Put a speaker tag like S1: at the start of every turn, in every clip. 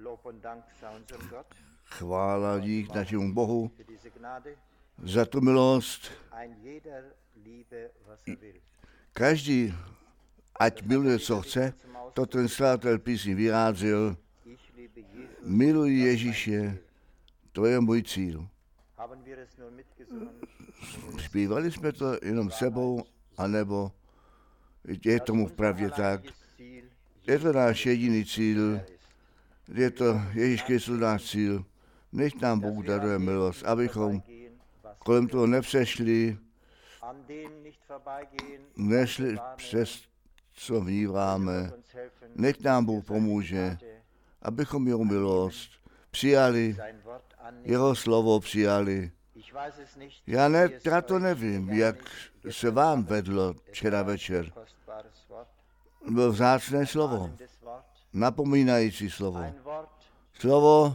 S1: Chvála dík našemu Bohu za tu milost. Každý, ať miluje, co chce, to ten skladatel písní vyjádřil. Miluji Ježíše, to je můj cíl. Zpívali jsme to jenom sebou, anebo je tomu vpravdě tak. Je to náš jediný cíl, je to Ježíš Kristus náš cíl. Nech nám Bůh daruje milost, abychom kolem toho nepřešli, nešli přes co vníváme. Nech nám Bůh pomůže, abychom jeho milost přijali, jeho slovo přijali. Já to nevím, jak se vám vedlo včera večer. Bylo vzácné slovo, napomínající slovo. Slovo,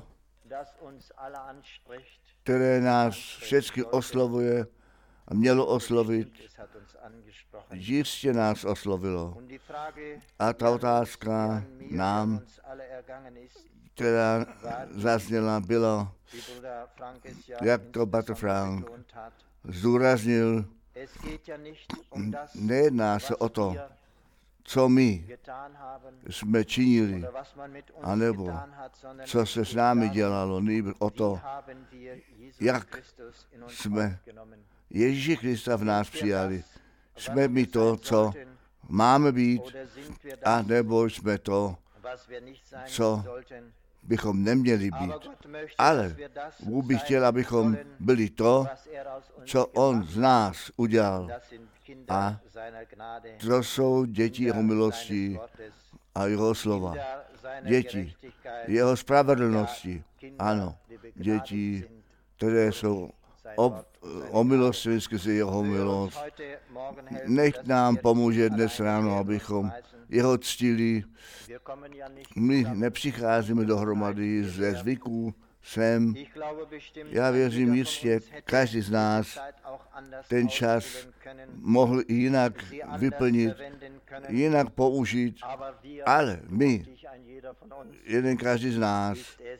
S1: které nás všechny oslovuje a mělo oslovit, jistě nás oslovilo. A ta otázka nám, která zazněla, byla, jak to Bratr Frank zdůraznil, nejedná se o to, co my jsme činili, anebo co se s námi dělalo, nejbrž o to, jak jsme Ježíše Krista v nás přijali. Jsme my to, co máme být, a nebo jsme to, co bychom neměli být. Ale Bůh by chtěl, abychom byli to, co on z nás udělal. A to jsou děti jeho milosti a jeho slova. Děti jeho spravedlnosti. Ano, děti, které jsou omilostněny skrze jeho milost. Nech nám pomůže dnes ráno, abychom jeho ctili. My nepřicházíme dohromady ze zvyků sem. Já věřím jistě, každý z nás ten čas mohl jinak vyplnit, jinak použít, ale my, jeden každý z nás,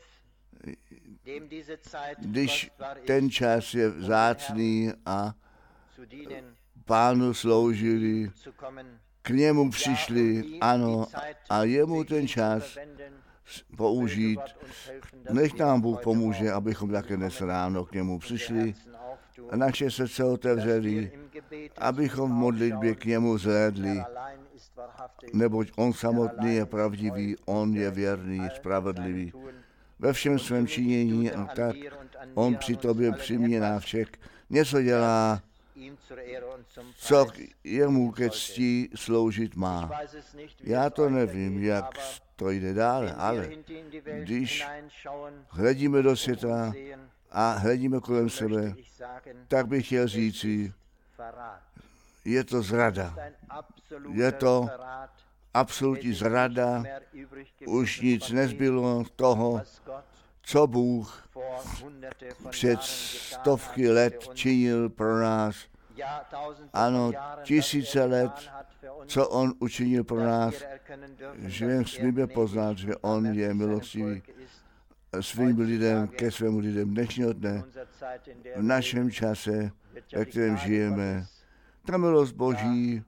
S1: když ten čas je vzácný a Pánu sloužili, k němu přišli, ano, a jemu ten čas použít. Nech nám Bůh pomůže, abychom také dnes ráno k němu přišli a naše srdce otevřeli, abychom v modlitbě k němu zhlédli, neboť on samotný je pravdivý, on je věrný, spravedlivý. Ve všem svém činění, a tak on při tobě přimě návštěk něco dělá, co jemu ke cti sloužit má. Já to nevím, jak to jde dále, ale když hledíme do světa a hledíme kolem sebe, tak bych chtěl říci, je to zrada. Je to absolutní zrada, už nic nezbylo toho, co Bůh před stovky let činil pro nás. Ano, tisíce let, co on učinil pro nás, že smíme poznat, že on je milostivý svým lidem, ke svému lidem dnešního dne, v našem čase, ve kterém žijeme. Ta milost Boží,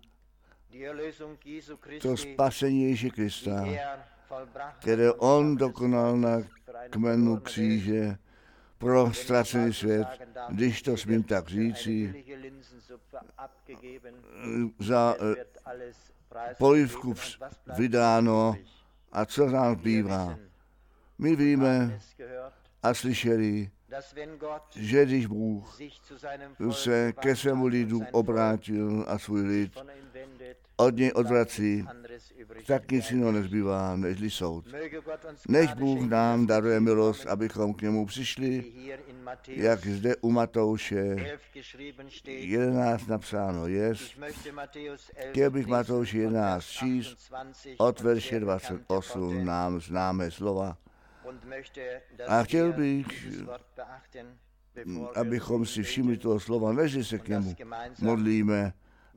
S1: to spasení Ježíše Krista, které on dokonal na kmenu kříže pro ztracený svět, když to smím tak říci, za polivku vydáno a co nám bývá. My víme a slyšeli, že když Bůh se ke svému lidu obrátil a svůj lid od něj odvrací, tak nic jiného nezbývá, nežli soud. Než Bůh nám daruje milost, abychom k němu přišli, jak zde u Matouše 11 napsáno je. Chtěl bych Matouš 11 číst od verše 28 nám známé slova. A chtěl bych, abychom si všimli toho slova, než se k němu modlíme,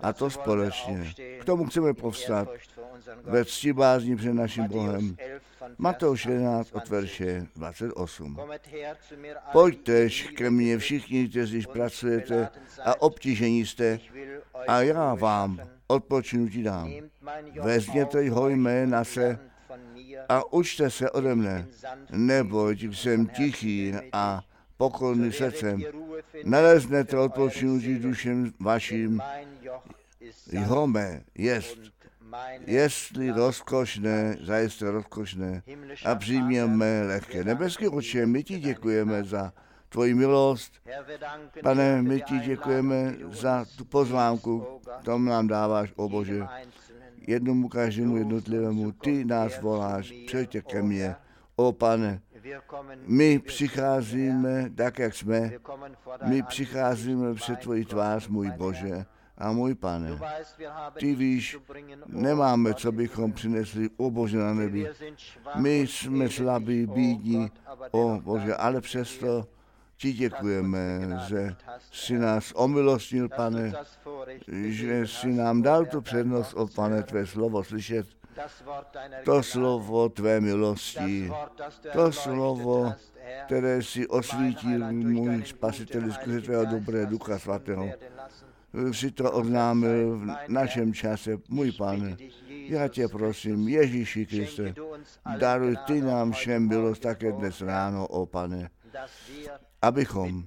S1: A to společně. K tomu chceme povstat ve ctibázni před naším Bohem. Matouš 11 od verše 28. Pojďtež ke mně všichni, kteří pracujete a obtížení jste, a já vám odpočinutí dám. Vezměte hojmé na se a učte se ode mne, neboť jsem tichý a pokorný srdcem. Naleznete odpočinutí dušem vaším. Jeho mé jest, jestli rozkošné, zajisté rozkošné a příjměme lehké. Nebeský Otče, my ti děkujeme za tvoji milost. Pane, my ti děkujeme za tu pozvánku, tomu nám dáváš, o Bože. Jednomu každému jednotlivému, ty nás voláš, přijďte ke mně. O Pane, my přicházíme tak, jak jsme, my přicházíme před tvoji tvář, můj Bože a můj Pane. Ty víš, nemáme, co bychom přinesli, o Bože, na nebi. My jsme slabí, bídní, o Bože, ale přesto ti děkujeme, že jsi nás omilostnil, Pane, že jsi nám dal tu přednost, o Pane, tvé slovo slyšet. To slovo tvé milosti, to slovo, které si osvítil můj Spasitel skrze tvého dobré Ducha Svatého. Si to oznámil v našem čase, můj Pane. Já tě prosím, Ježíši Kriste, daruj ty nám všem milost také dnes ráno, o Pane, abychom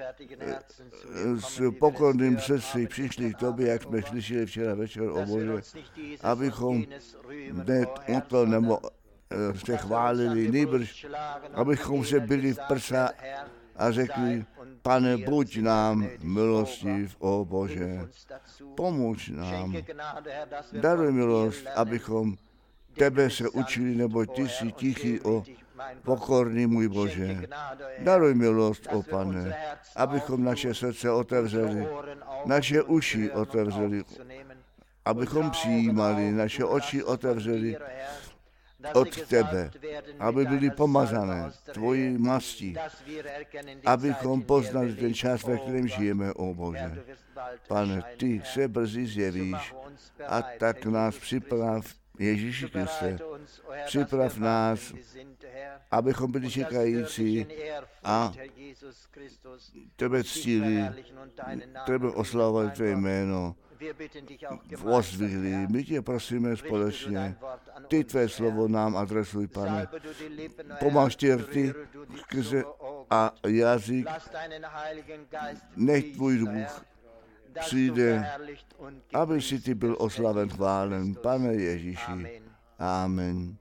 S1: s pokorným srdci přišli k tobě, jak jsme slyšeli včera večer, o Bože, abychom ne to nebo se chválili, nejbrž, abychom se byli v prsa a řekli, Pane, buď nám milostiv, o Bože, pomůž nám, daruj milost, abychom tebe se učili, nebo ty jsi tichý, o pokorný, můj Bože. Daruj milost, o Pane, abychom naše srdce otevřeli, naše uši otevřeli, abychom přijímali, naše oči otevřeli od tebe, aby byly pomazané tvojí mastí, abychom poznali ten čas, ve kterém žijeme, o Bože. Pane, ty se brzy zjevíš a tak nás připrav, Ježíši Kriste, připrav nás, abychom byli čekající a tebe ctili, tebe oslavovali tvé jméno, pozdvihli. My tě prosíme společně, ty tvé slovo nám adresuj, Pane. Pomáž tě rty skrze a jazyk, nech tvůj duch přijde, aby si ty byl oslaven, chválen, Pane Ježíši. Amen.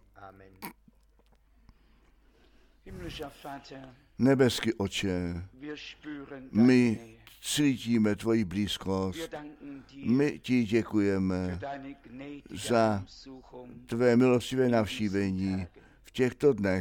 S1: Nebeský Otče, my cítíme tvoji blízkost. My ti děkujeme za tvé milostivé navštívení v těchto dnech.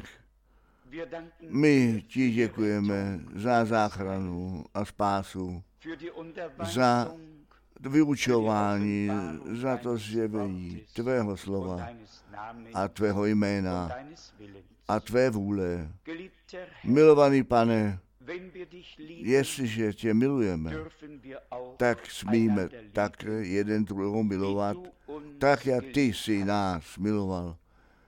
S1: My ti děkujeme za záchranu a spásu, za vyučování, za to zjevení tvého slova a tvého jména a tvé vůle. Milovaný Pane, jestliže tě milujeme, tak smíme tak jeden druhého milovat, tak jak ty jsi nás miloval.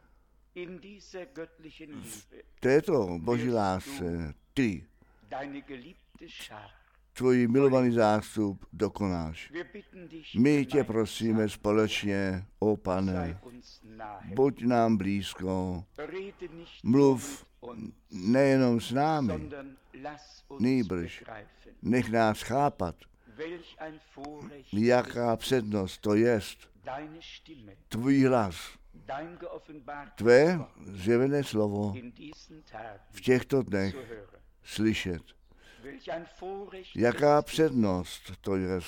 S1: V této boží lásce ty tvůj milovaný zástup dokonáš. My tě prosíme společně, o Pane, buď nám blízko, mluv nejenom s námi, nýbrž nech nás chápat, jaká přednost to jest, tvůj hlas, tvé zjevené slovo v těchto dnech slyšet. Jaká přednost to je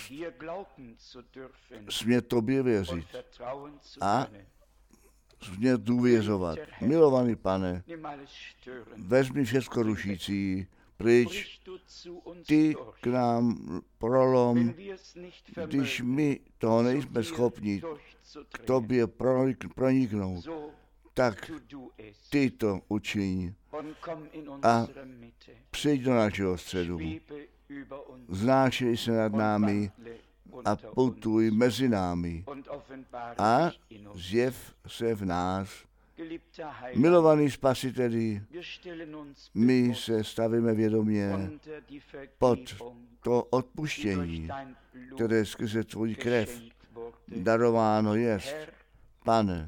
S1: smět tobě věřit a smět důvěřovat. Milovaný Pane, vezmi všechno rušící pryč, ty k nám prolom, když my toho nejsme schopni k tobě proniknout, tak ty to učiň a přijď do našeho středu. Znášej se nad námi, a putuj mezi námi a zjev se v nás. Milovaný Spasiteli, my se stavíme vědomě pod to odpuštění, které skrze tvůj krev darováno jest. Pane,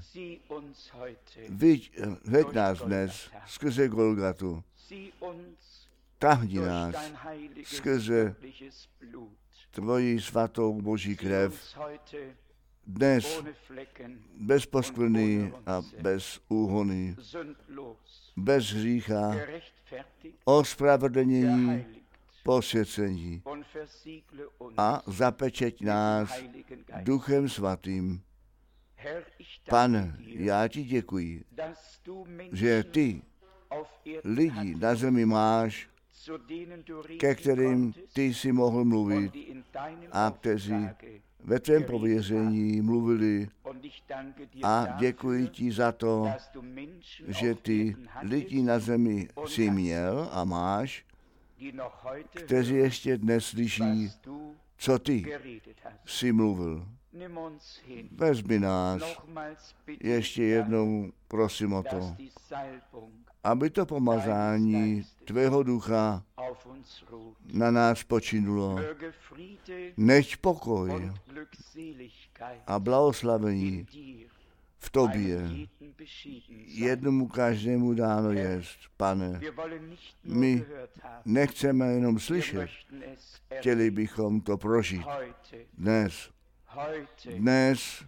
S1: veď nás dnes skrze Golgatu, tahni nás skrze tvoji svatou Boží krev, dnes bez poskvrny a bez úhony, bez hřícha, ospravedlnění, posvěcení a zapečeť nás Duchem Svatým. Pane, já ti děkuji, že ty lidi na zemi máš, ke kterým ty jsi mohl mluvit a kteří ve tvém pověření mluvili, a děkuji ti za to, že ty lidi na zemi jsi měl a máš, kteří ještě dnes slyší, co ty jsi mluvil. Vezmi nás, ještě jednou prosím o to, aby to pomazání tvého ducha na nás počinulo. Nechť pokoj a blahoslavení v tobě jednomu každému dáno jest, Pane. My nechceme jenom slyšet, chtěli bychom to prožít. Dnes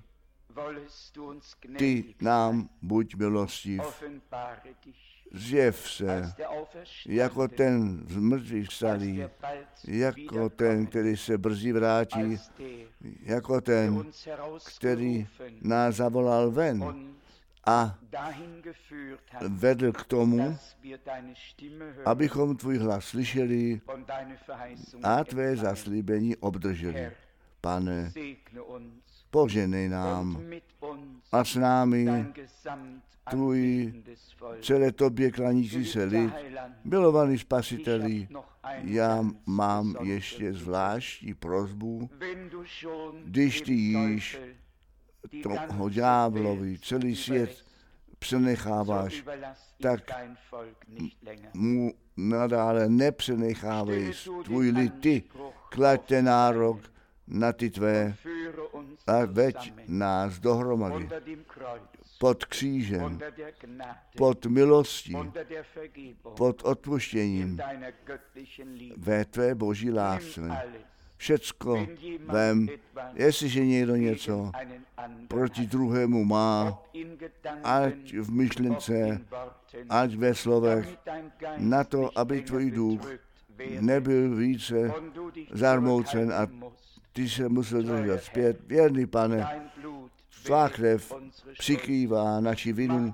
S1: ty nám buď milostiv, zjev se jako ten z mrtvých vstalý, jako ten, který se brzy vrátí, jako ten, který nás zavolal ven a vedl k tomu, abychom tvůj hlas slyšeli a tvé zaslíbení obdrželi. Pane, poženej nám a s námi tvůj celé tobě klanící se lid. Milovaný Spasiteli, já mám ještě zvláštní prosbu, když ty již toho ďáblovi celý svět přenecháváš, tak mu nadále nepřenechávej tvůj lid, ty klaď ten nárok na ty tvé a veď nás dohromady pod křížem, pod milostí, pod odpuštěním ve tvé boží lásce. Všecko vem, jestliže někdo něco proti druhému má, ať v myšlence, ať ve slovech, na to, aby tvůj duch nebyl více zarmoucen a ty se musel držet zpět. Věrný Pane, tvá krev přikrývá naši vinu,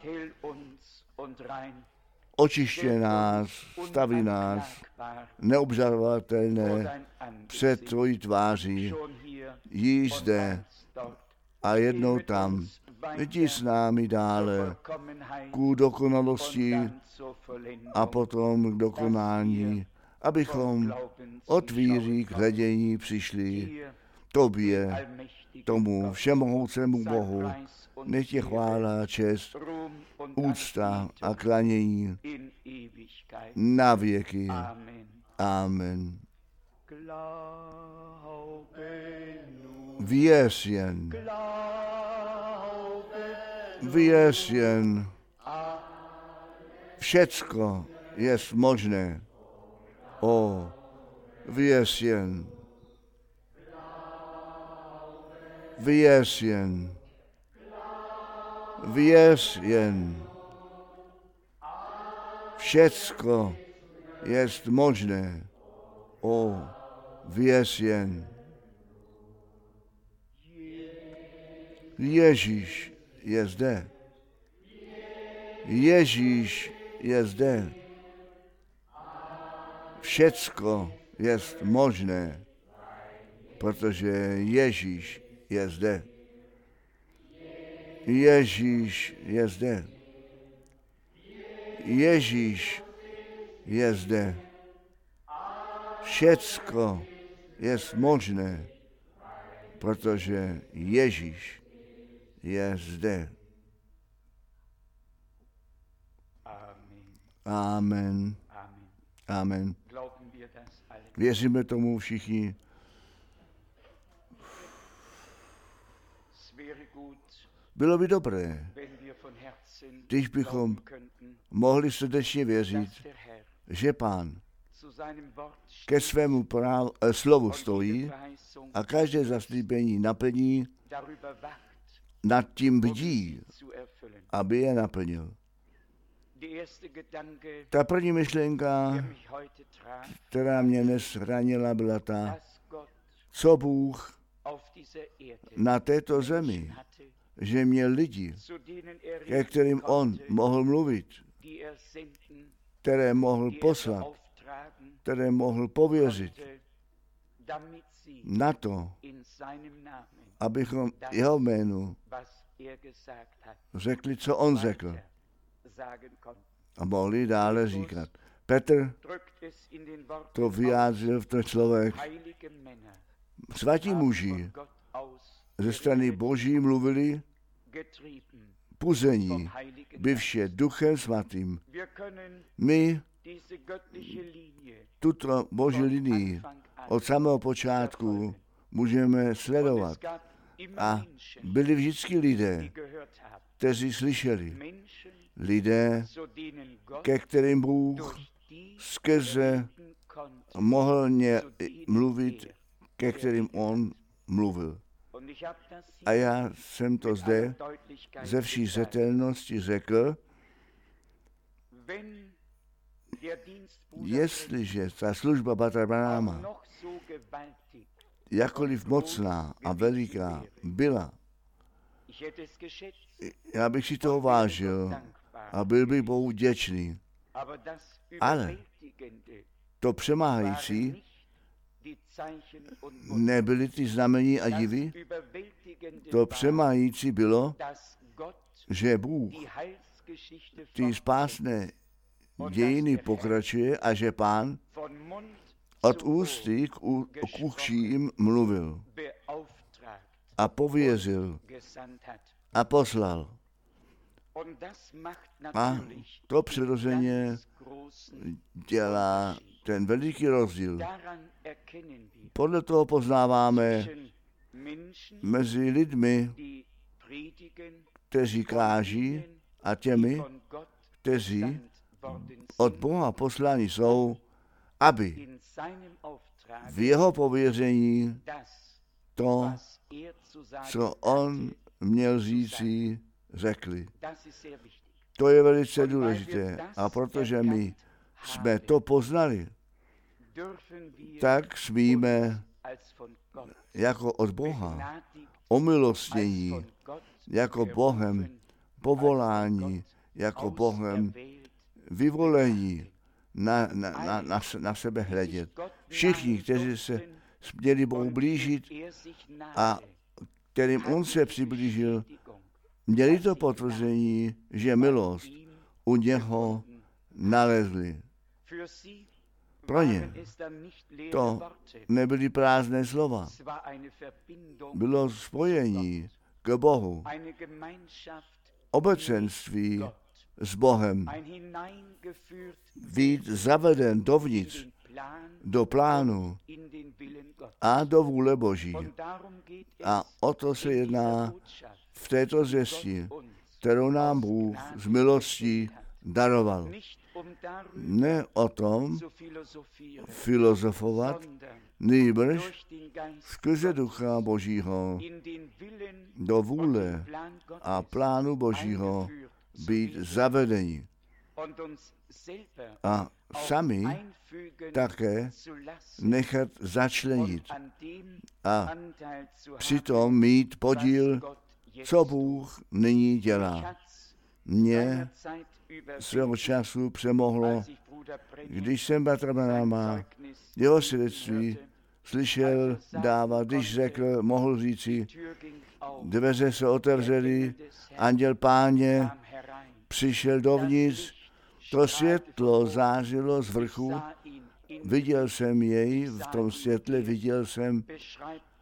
S1: očišťuje nás, staví nás neobžalovatelné před tvojí tváří, již zde a jednou tam. Jdi s námi dále ku dokonalosti a potom k dokonání, abychom od víry k hledění přišli tobě, tomu všemohoucému Bohu. Nech je chvála, čest, úcta a klanění na věky. Amen. Věř jen, všecko je možné. Věř jen, všecko je možné. Věř jen. Ježíš je zde. Ježíš je zde. Všecko je možné, protože Ježíš je zde. Ježíš je zde. Ježíš je zde. Všecko je možné. protože Ježíš je zde. Amen. Amen. Věříme tomu všichni. Bylo by dobré, když bychom mohli srdečně věřit, že Pán ke svému slovu stojí a každé zaslíbení naplní, nad tím bdí, aby je naplnil. Ta první myšlenka, která mě dnes ranila, byla ta, co Bůh na této zemi, že měl lidi, ke kterým on mohl mluvit, které mohl poslat, které mohl pověřit na to, abychom jeho jménu řekli, co on řekl a mohli dále říkat. Petr to vyjádřil v těch slovech. Svatí muži ze strany Boží mluvili puzení, bivše Duchem Svatým. My tuto Boží linii od samého počátku můžeme sledovat. A byli vždycky lidé, kteří slyšeli. Lidé, ke kterým Bůh skrze mohl mluvit, ke kterým on mluvil. A já jsem to zde ze vší zřetelnosti řekl, jestliže ta služba Bratra Branhama jakkoliv mocná a veliká byla, já bych si toho vážil a byl bych Bohu vděčný. Ale to přemáhající nebyly ty znamení a divy, to přemáhající bylo, že Bůh ty spásné dějiny pokračuje a že Pán od ústy k uším mluvil a pověřil a poslal. A to přirozeně dělá ten veliký rozdíl. Podle toho poznáváme mezi lidmi, kteří káží, a těmi, kteří od Boha posláni jsou, aby v jeho pověření to, co on měl říci, řekli. To je velice důležité. A protože my jsme to poznali, tak smíme jako od Boha omilostnění, jako Bohem povolání, jako Bohem vyvolení na sebe hledět. Všichni, kteří se měli Bohu blížit a kterým on se přiblížil, měli to potvrzení, že milost u něho nalezli. Pro ně to nebyly prázdné slova. Bylo spojení k Bohu, obecenství s Bohem, být zaveden dovnitř, do plánu a do vůle Boží. A o to se jedná v této zvěsti, kterou nám Bůh z milostí daroval. Ne o tom filozofovat, nýbrž skrze Ducha Božího do vůle a plánu Božího být zavedeni a sami také nechat začlenit a přitom mít podíl, co Bůh nyní dělá. Mě svého času přemohlo, když jsem Bratra Branhama jeho svědectví slyšel dávat, když řekl, mohl říci, dveře se otevřely, anděl Páně přišel dovnitř, to světlo zářilo z vrchu, viděl jsem jej v tom světle, viděl jsem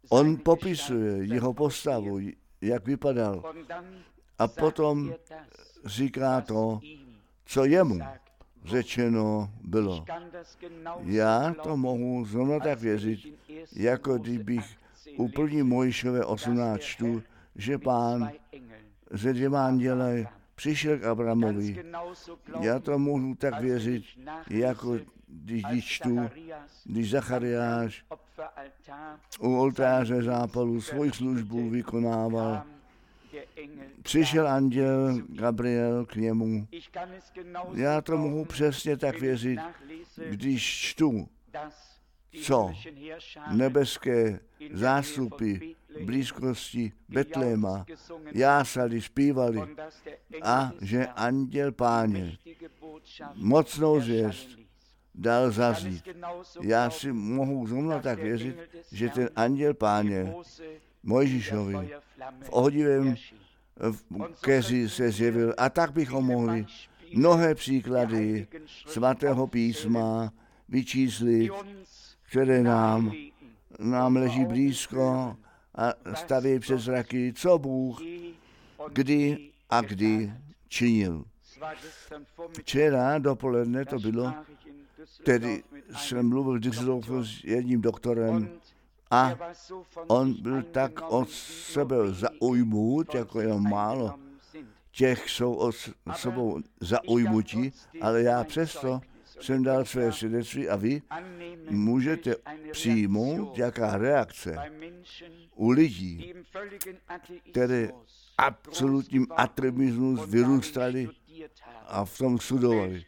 S1: On popisuje jeho postavu, jak vypadal. A potom říká to, co jemu řečeno bylo. Já to mohu zrovna tak věřit, jako kdybych u první Mojžíšové 18 čtu, že Pán ze 2 anděly přišel k Abrahamovi. Já to mohu tak věřit, jako když čtu, když Zachariáš u oltáře zápalu svoji službu vykonával. Přišel anděl Gabriel k němu. Já to mohu přesně tak věřit, když čtu, co nebeské zástupy v blízkosti Betléma jásali, zpívali a že anděl Páně mocnou zvěst dal zaznít. Já si mohu zrovna tak věřit, že ten anděl Páně Mojžíšovi v ohdivém keři se zjevil. A tak bychom mohli mnohé příklady svatého písma vyčíslit, které nám leží blízko a staví před zraky, co Bůh kdy činil. Včera dopoledne to bylo, tedy jsem mluvil v Düsseldorfu s jedním doktorem a on byl tak od sebe zaujmut, jako je málo těch jsou od sebou zaujmutí, ale já přesto jsem dal své svědectví a vy můžete přijmout, jaká reakce u lidí, které absolutním ateismus vyrůstali a v tom studovali.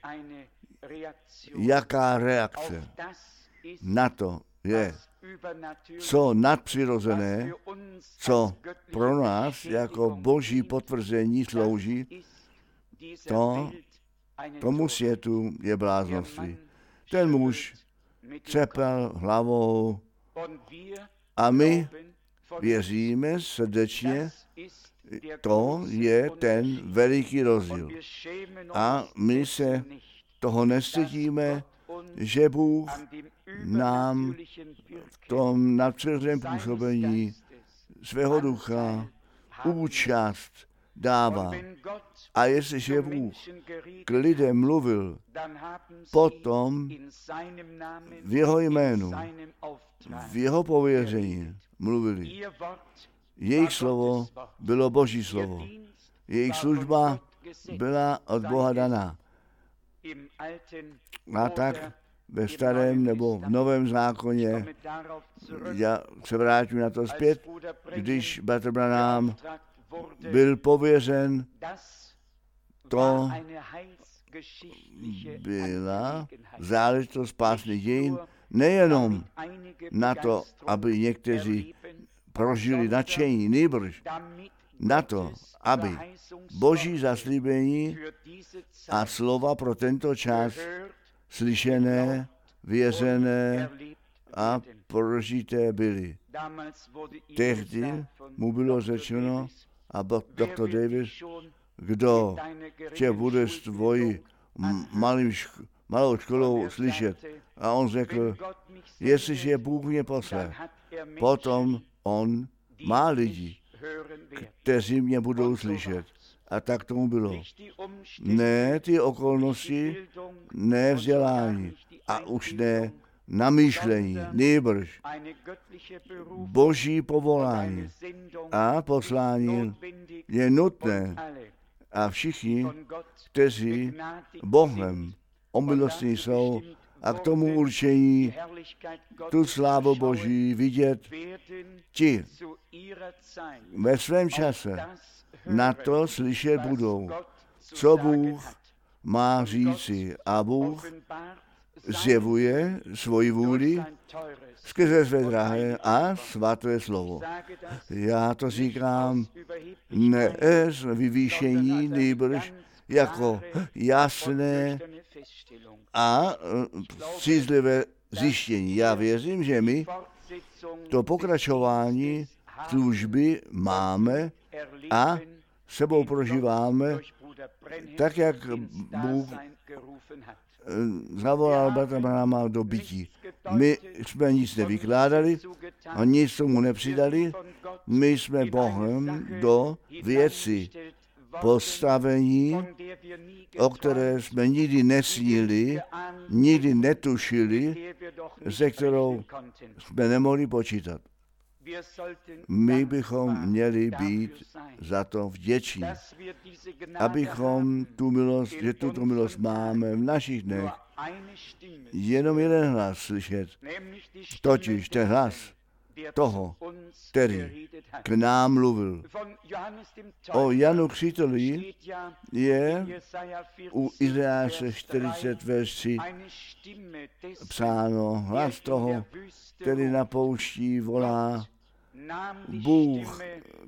S1: Jaká reakce na to je, co nadpřirozené, co pro nás jako boží potvrzení slouží, tomu světu je bláznovství. Ten muž třepal hlavou a my věříme srdečně, to je ten veliký rozdíl. A my se toho nestydíme, že Bůh nám v tom nadpřirozeném působení svého ducha účast dává. A jestliže Bůh k lidem mluvil, potom v jeho jménu, v jeho pověření mluvili. Jejich slovo bylo Boží slovo. Jejich služba byla od Boha daná. A tak ve starém nebo v novém zákoně, já se vrátím na to zpět, když bratr Branham byl pověřen, to byla záležitost spásných dějin, nejenom na to, aby někteří prožili nadšení, nýbrž na to, aby Boží zaslíbení a slova pro tento čas slyšené, věřené a prožité byly. Tehdy mu bylo řečeno, a doktor Davis, kdo tě bude s tvojí malou školou slyšet. A on řekl, jestliže Bůh mě poslal, potom on má lidi, kteří mě budou slyšet. A tak tomu bylo. Ne ty okolnosti, ne vzdělání a už ne namýšlení, nýbrž Boží povolání a poslání je nutné a všichni, kteří Bohem omilostní jsou a k tomu určení tu slávu Boží vidět, ti ve svém čase na to slyšet budou, co Bůh má říci. A Bůh zjevuje svoji vůli skrze své drahé a svaté slovo. Já to říkám ne z vyvýšení, nýbrž jako jasné a střízlivé zjištění. Já věřím, že my to pokračování služby máme a sebou prožíváme tak, jak Bůh zavolal bratra Branhama do bytí. My jsme nic nevykládali, a nic tomu nepřidali. My jsme Bohem do věci postavení, o které jsme nikdy nesnili, nikdy netušili, se kterou jsme nemohli počítat. My bychom měli být za to vděční, abychom tu milost, že tuto milost máme v našich dnech, jenom jeden hlas slyšet, totiž ten hlas toho, který k nám mluvil. O Janu Křtiteli je u Izajáše 40 verš 3 psáno, hlas toho, který na poušti volá. Bůh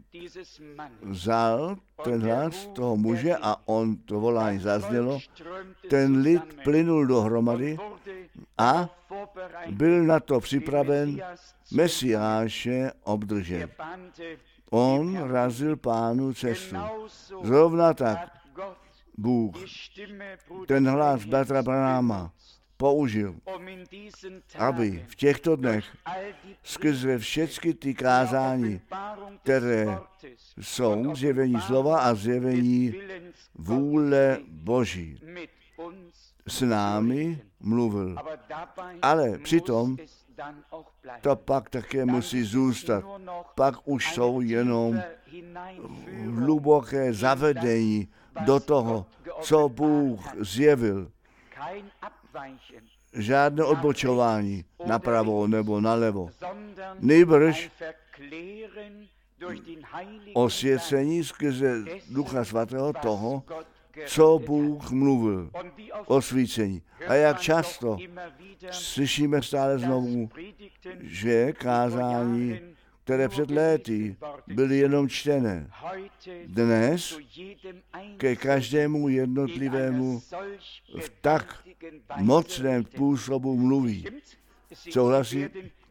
S1: vzal ten hlas toho muže a on to volání zaznělo. Ten lid plynul dohromady a byl na to připraven Mesiáše obdržet. On razil Pánu cestu. Zrovna tak Bůh ten hlas bratra Branhama použil, aby v těchto dnech skrze všechny ty kázání, které jsou zjevení slova a zjevení vůle Boží, s námi mluvil. Ale přitom to pak také musí zůstat. Pak už jsou jenom hluboké zavedení do toho, co Bůh zjevil. Žádné odbočování napravo nebo nalevo. Nejbrž osvěcení skrze Ducha Svatého toho, co Bůh mluvil. Osvícení. A jak často slyšíme stále znovu, že kázání, které před léty byly jenom čtené, dnes ke každému jednotlivému v tak mocném způsobu mluví. Souhlasí?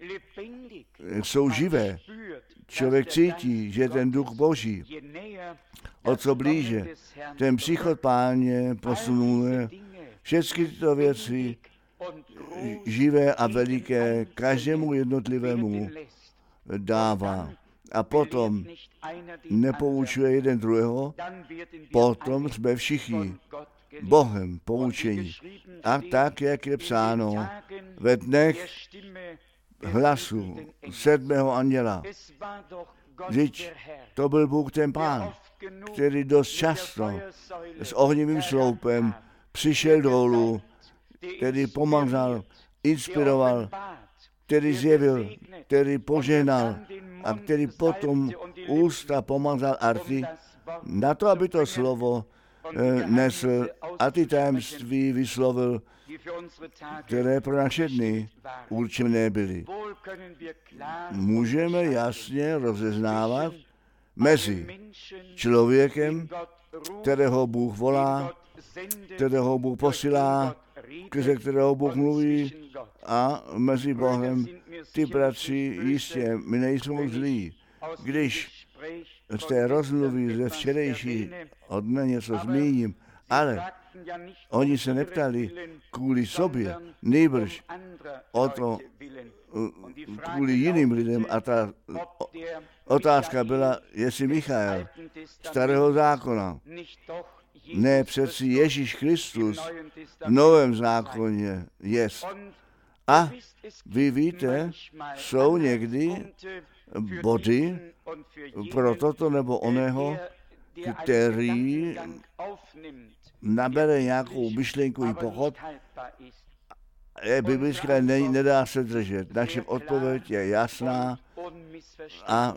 S1: Jsou živé. Člověk cítí, že ten duch Boží, o co blíže, ten příchod Páně posunuje všechny tyto věci živé a veliké každému jednotlivému dává. A potom nepoučuje jeden druhého, potom jsme všichni Bohem poučení. A tak, jak je psáno, ve dnech hlasu 7. anděla. Vždyť to byl Bůh ten Pán, který dost často s ohnivým sloupem přišel dolů, který pomazal, inspiroval, který zjevil, který požehnal a který potom ústa pomazal arty, na to, aby to slovo nesl a ty tajemství vyslovil, které pro naše dny určené byly. Můžeme jasně rozeznávat mezi člověkem, kterého Bůh volá, kterého Bůh posílá, skrze kterého Bůh mluví, a mezi Bohem. Ty bratři, jistě, my nejsou zlí. Když z té rozmluvy ze včerejší dne něco zmíním, ale oni se neptali kvůli sobě, nejbrž o to kvůli jiným lidem. A ta otázka byla, jestli Michael starého zákona, ne přeci Ježíš Kristus v novém zákoně jest. A vy víte, jsou někdy body pro toto nebo oného, který nabere nějakou myšlenku i pochod, je biblické, nedá se držet. Naše odpověď je jasná a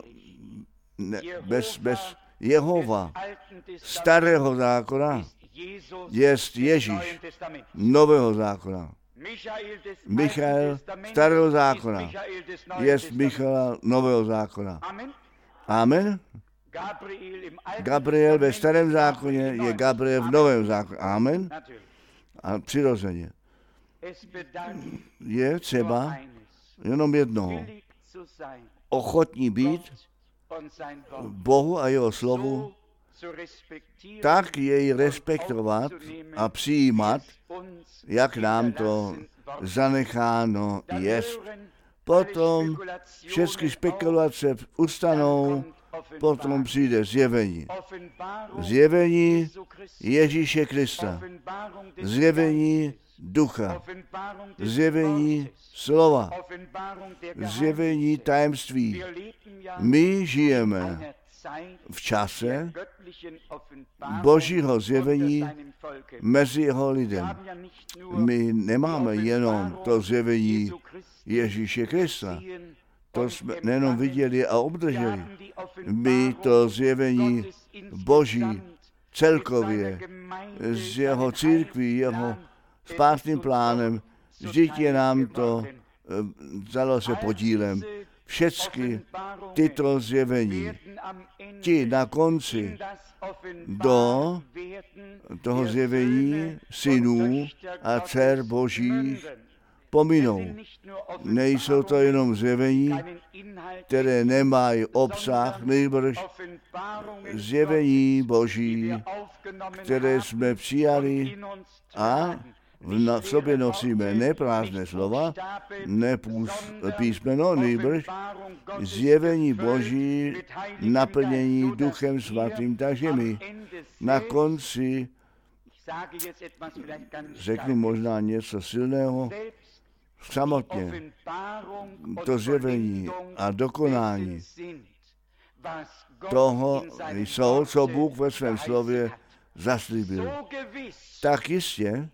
S1: bez Jehova starého zákona jest Ježíš nového zákona. Michael starého zákona jest Michaela nového zákona. Amen. Gabriel ve starém zákoně je Gabriel v novém zákoně. Amen. A přirozeně. Je třeba jenom jednoho. Ochotní být Bohu a jeho slovu, tak jej respektovat a přijímat, jak nám to zanecháno jest. Potom všechny spekulace ustanou, potom přijde zjevení. Zjevení Ježíše Krista. Zjevení Ducha. Zjevení Slova. Zjevení tajemství. My žijeme v čase Božího zjevení mezi jeho lidem. My nemáme jenom to zjevení Ježíše Krista. To jsme nejenom viděli a obdrželi. My to zjevení Boží celkově z jeho církví, jeho spásným plánem, vždyť je nám to vzalo se podílem. Všechny tyto zjevení, ti na konci do toho zjevení synů a dcer Božích pominou. Nejsou to jenom zjevení, které nemají obsah, nejbrž zjevení Boží, které jsme přijali a v sobě nosíme ne prázdné slova, ne písmeno, nejbrž zjevení Boží, naplnění Duchem Svatým. Takže my na konci řeknu možná něco silného, samotně to zjevení a dokonání toho jsou, co Bůh ve svém slově zaslíbil. Tak jistě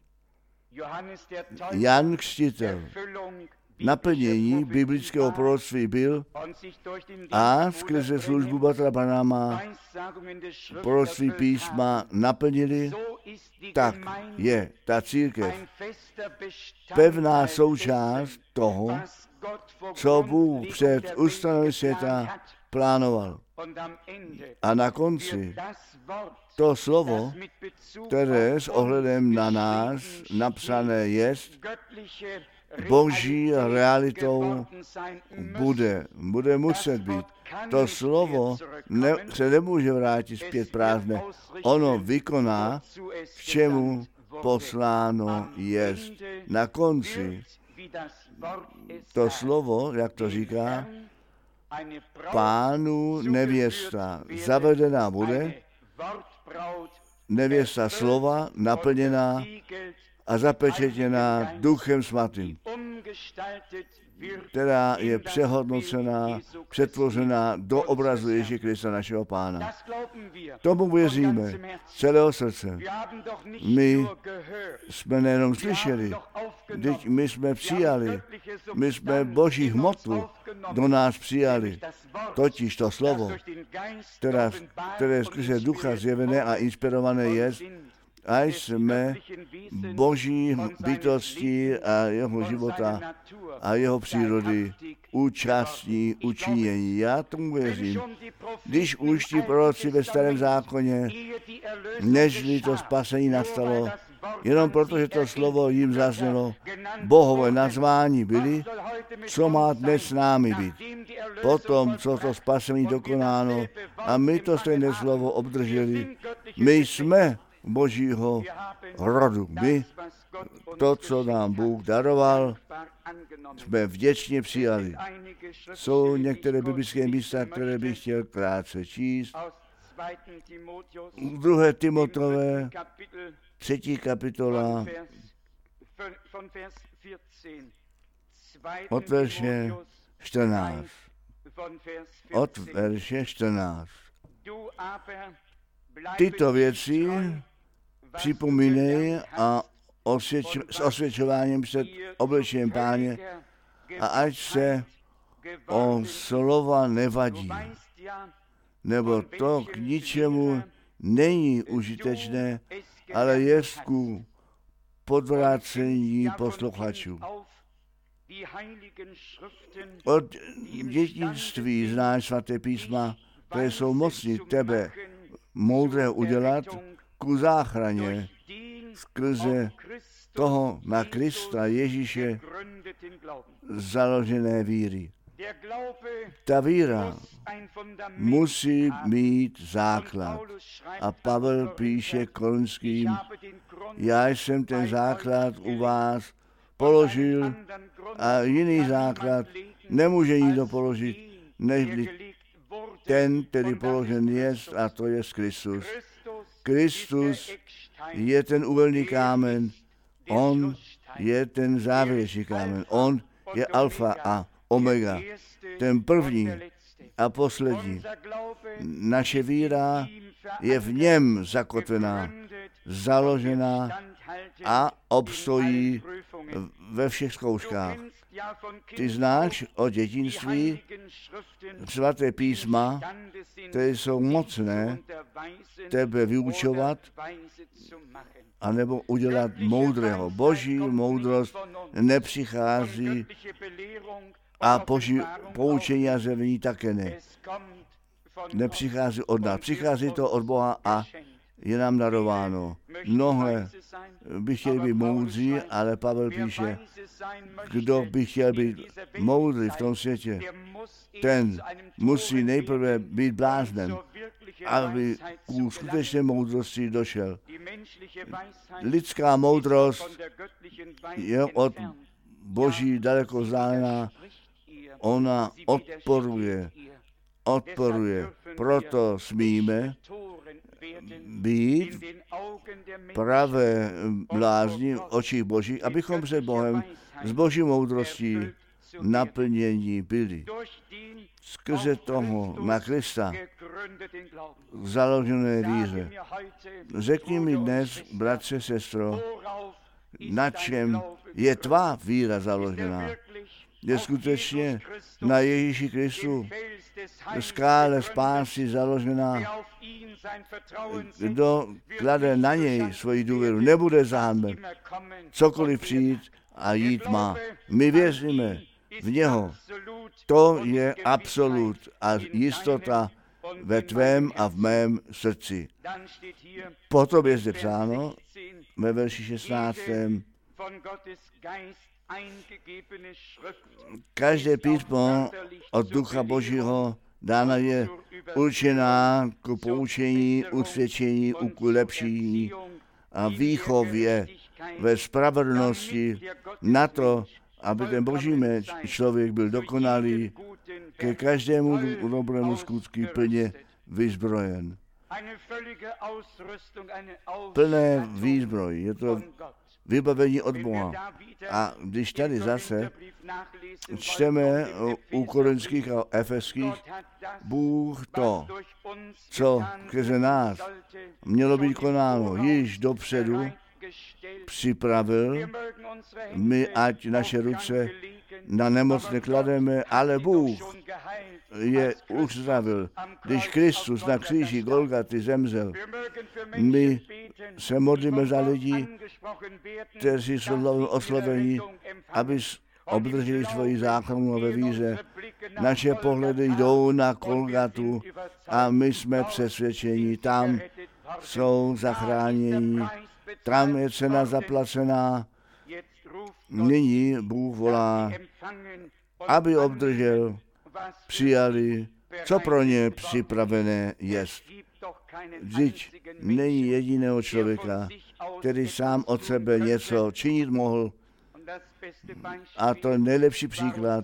S1: Jan Křtitel naplnění biblického proroctví byl a skrze službu bratra Branhama proroctví písma naplnili, tak je ta církev pevná součást toho, co Bůh před ustanovením světa plánoval. A na konci to slovo, které s ohledem na nás napsané jest, Boží realitou bude muset být. To slovo se nemůže vrátit zpět prázdné. Ono vykoná, k čemu posláno jest. Na konci to slovo, jak to říká, Pánu nevěsta zavedená bude, nevěsta slova naplněná a zapečetěná Duchem Svatým, která je přehodnocená, přetvořená do obrazu Ježíše Krista, našeho Pána. Tomu věříme z celého srdce. My jsme nejenom slyšeli, vždyť my jsme přijali, my jsme Boží hmotu do nás přijali, totiž to slovo, které skrze Ducha zjevené a inspirované je, a jsme Boží bytostí a jeho života a jeho přírody účastní učinění. Já tomu věřím. Když už ti proroci ve Starém zákoně, nežli to spasení nastalo, jenom protože to slovo jim zaznělo, Bohové nazvání byli, co má dnes s námi být. Potom, co to spasení dokonáno a my to stejné slovo obdrželi, my jsme Božího rodu. My to, co nám Bůh daroval, jsme vděčně přijali. Jsou některé biblické místa, které bych chtěl krátce číst. 2. Timotové, 3. kapitola, od verše 14. Od verše 14. Tyto věci připomínej a s osvědčováním před obličejem Páně a ať se o slova nevadí, nebo to k ničemu není užitečné, ale jest ku podvrácení posluchačů. Od dětinství znáš svaté písma, které jsou mocní tebe moudré udělat ku záchraně skrze toho na Krista Ježíše založené víry. Ta víra musí mít základ. A Pavel píše Korinským, já jsem ten základ u vás položil a jiný základ nemůže nikdo položit, než ten, který položen je, a to je Kristus. Kristus je ten úhelný kámen, on je ten závěrečný kámen, on je alfa a omega, ten první a poslední. Naše víra je v něm zakotvená, založená a obstojí ve všech zkouškách. Ty znáš o dětinství svaté písma, které jsou mocné tebe vyučovat anebo udělat moudrého. Boží moudrost nepřichází a boží poučení a zjevení také ne. Nepřichází od nás. Přichází to od Boha a je nám darováno. Mnohé by chtěli být moudří, ale Pavel píše, kdo by chtěl být moudrý v tom světě, ten musí nejprve být bláznem, aby ku skutečné moudrosti došel. Lidská moudrost je od Boží daleko vzdálená, ona odporuje. Proto smíme být pravé blázni v očích Božích, abychom před Bohem s Boží moudrostí naplnění byli. Skrze toho na Krista založené víře. Řekni mi dnes, bratře, sestro, na čem je tvá víra založená? Je skutečně na Ježíši Kristu, skále spásy založená. Kdo klade na něj svoji důvěru, nebude zahanben. Cokoliv přijít a jít má. My věříme v něho. To je absolut a jistota ve tvém a v mém srdci. Potom je zde psáno ve verši 16. Každé písmo od Ducha Božího dána je určená k poučení, usvědčení, k ulepšení a výchově ve spravedlnosti na to, aby ten Boží člověk byl dokonalý, ke každému dobrému skutku plně vyzbrojen. Plné výzbroj, je to vybavení od Boha. A když tady zase čteme u korinských a efeských, Bůh to, co skrze nás mělo být konáno, již dopředu připravil, my ať naše ruce na nemoc neklademe, ale Bůh je uzdravil. Když Kristus na kříži Golgaty zemřel, my se modlíme za lidi, kteří jsou oslovení, aby obdrželi svoji záchranu ve víře. Naše pohledy jdou na Golgatu a my jsme přesvědčeni, tam jsou zachráněni, tam je cena zaplacená. Nyní Bůh volá, aby obdržel, přijali, co pro ně připravené jest. Vždyť není jediného člověka, který sám od sebe něco činit mohl. A to nejlepší příklad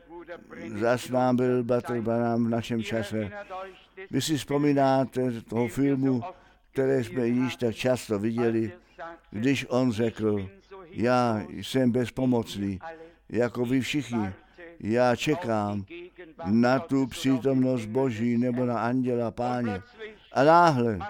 S1: zas nám byl bratr Branham v našem čase. Vy si vzpomínáte toho filmu, které jsme již tak často viděli, když on řekl, já jsem bezpomocný, jako vy všichni. Já čekám na tu přítomnost Boží nebo na anděla Páně. A náhle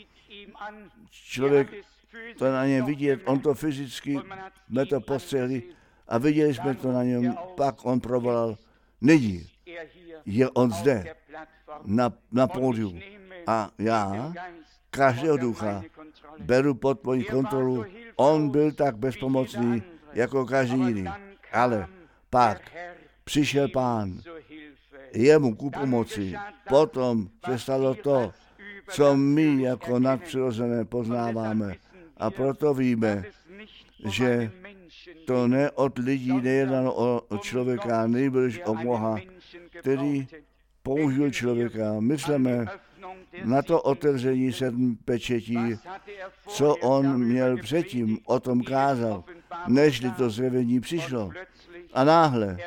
S1: člověk to na něm vidět, on to fyzicky, jsme to postřehli a viděli jsme to na něm, pak on provolal, není, je on zde, na pódiu. A já každého ducha beru pod moji kontrolu, on byl tak bezpomocný, jako každý jiný. Ale pak přišel Pán, jemu ku pomoci. Potom se stalo to, co my jako nadpřirozené poznáváme. A proto víme, že to ne od lidí nejednalo o člověka, nejbrž o Boha, který použil člověka. Myslíme na to otevření 7 pečetí, co on měl předtím, o tom kázal. nežli to zjevení přišlo. A náhle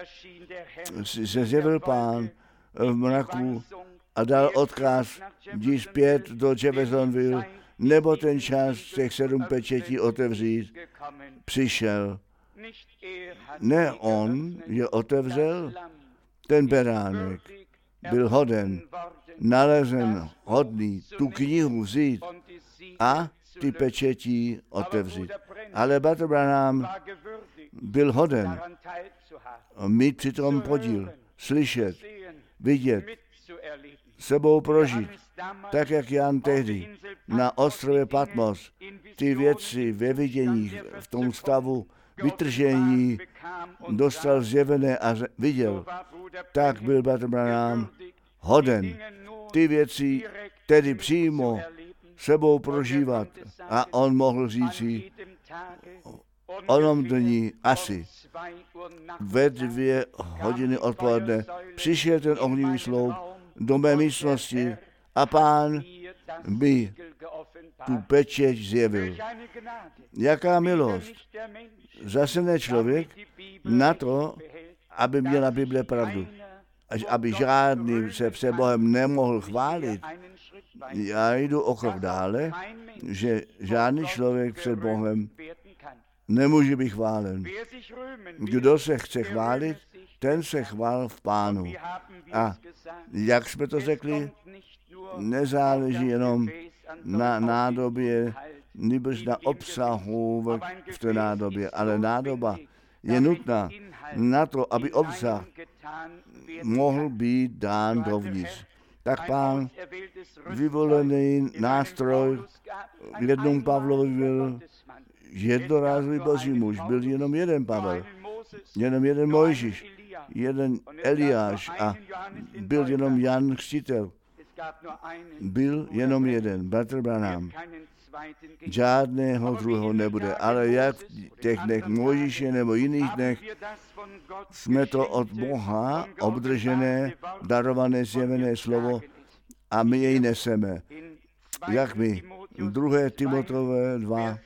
S1: se zjevil Pán v mraku a dal odkaz, jdi zpět do Jeffersonville, nebo ten čas těch 7 pečetí otevřít přišel. Ne on je otevřel, ten beránek byl hoden, nalezen hodný tu knihu vzít a ty pečetí otevřít. Ale Bratr Branham byl hoden mít přitom podíl, slyšet, vidět, sebou prožít, tak jak Jan tehdy na ostrově Patmos ty věci ve viděních v tom stavu vytržení dostal zjevené a viděl, tak byl Bratr Branham hoden ty věci tedy přímo sebou prožívat a on mohl říci onom dní asi ve 2 hodiny odpoledne přišel ten ohnivý sloup do mé místnosti a Pán by tu pečeť zjevil. Jaká milost. Zase ne člověk na to, aby měla Bible pravdu. Aby žádný se před Bohem nemohl chválit. Já jdu o krok dále, že žádný člověk před Bohem nemůže být chválen. Kdo se chce chválit, ten se chvál v Pánu. A jak jsme to řekli, nezáleží jenom na nádobě, nýbrž na obsahu v té nádobě, ale nádoba je nutná na to, aby obsah mohl být dán dovnitř. Tak Pán vyvolený nástroj jednomu Pavlovi byl jednorázový boží muž, byl jenom jeden Pavel, jenom jeden Mojžíš, jeden Eliáš a byl jenom Jan Křtitel. Byl jenom jeden, Bratr Branham. Žádného druhého nebude, ale jak v těch dnech Mojžíše nebo jiných dnech jsme to od Boha obdržené, darované, zjevené slovo a my jej neseme. Jak my? 2. Timotové 2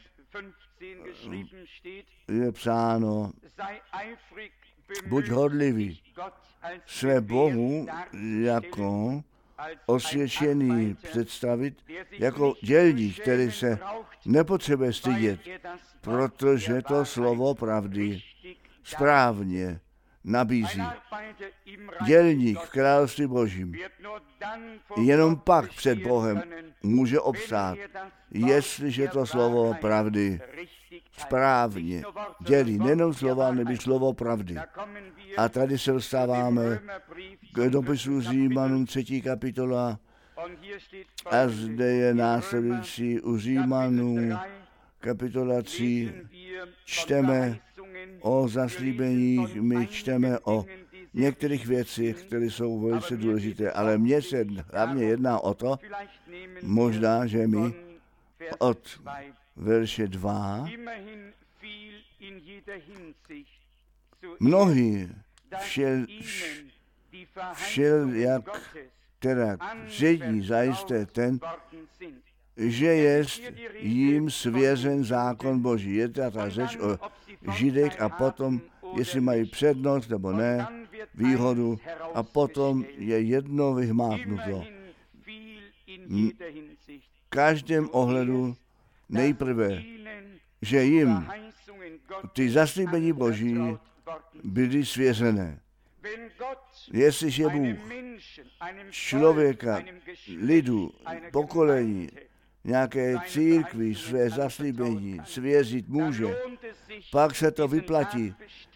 S1: je psáno, buď horlivý své Bohu jako osvědčený představit, jako dělník, který se nepotřebuje stydět, protože to slovo pravdy správně nabízí. Dělník v království Božím jenom pak před Bohem může obstát, jestliže to slovo pravdy správně dělí. Nejenom slova, nebo slovo pravdy. A tady se dostáváme k dopisu Římanům 3. kapitola a zde je následující u Římanů kapitola 3. Čteme o zaslíbeních, my čteme o některých věcích, které jsou velice důležité, ale mně se hlavně jedná o to, možná, že my od verše 2 mnohý všel jak teda předí zajisté ten, že je jim svěřen zákon Boží. Je ta řeč o Židech a potom, jestli mají přednost nebo ne, výhodu a potom je jedno vyhmátnuto. V každém ohledu nejprve, že jim ty zaslíbení Boží byly svěřené. Jestliže Bůh člověka, lidu, pokolení, nějaké církvi své zaslíbení svěřit může, pak se to vyplatí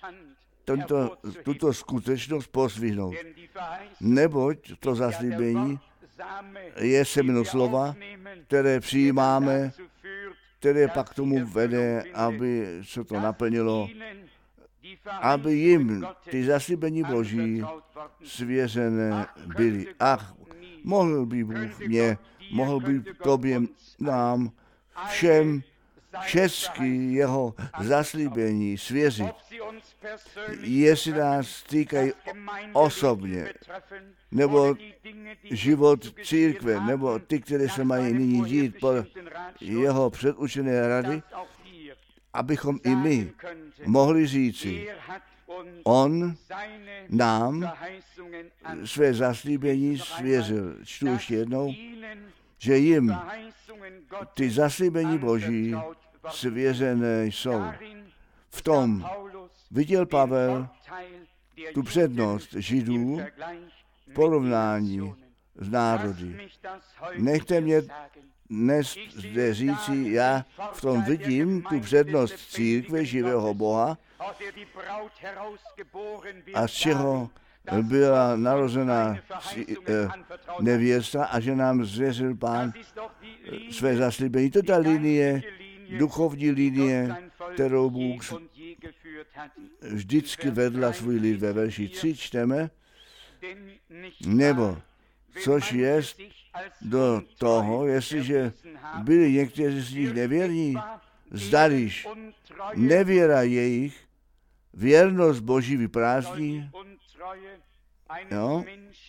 S1: tuto skutečnost posvihnout. Neboť to zaslíbení je semeno slova, které přijímáme, které pak tomu vede, aby se to naplnilo, aby jim ty zaslíbení Boží svěřené byly. Ach, mohl by Bůh mě, mohl by tobě, nám, všem všechny jeho zaslíbení svěřit. Jestli nás týkají osobně, nebo život církve, nebo ty, které se mají nyní dít po jeho předučené rady, abychom i my mohli říci, on nám své zaslíbení svěřil. Čtu ještě jednou, že jim ty zaslíbení Boží svěřené jsou. V tom viděl Pavel tu přednost Židů v porovnání s národy. Nechte mě dnes zde říci, já v tom vidím tu přednost církve živého Boha, a z čeho byla narozena nevěsta a že nám zvěřil Pán své zaslíbení. To je ta linie, duchovní linie, kterou Bůh vždycky vedla svůj lid. Ve verši 3 čteme, nebo což je do toho, jestliže byli někteří z nich nevěrní, zdališ nevěra jejich věrnost Boží vyprázdní, jo?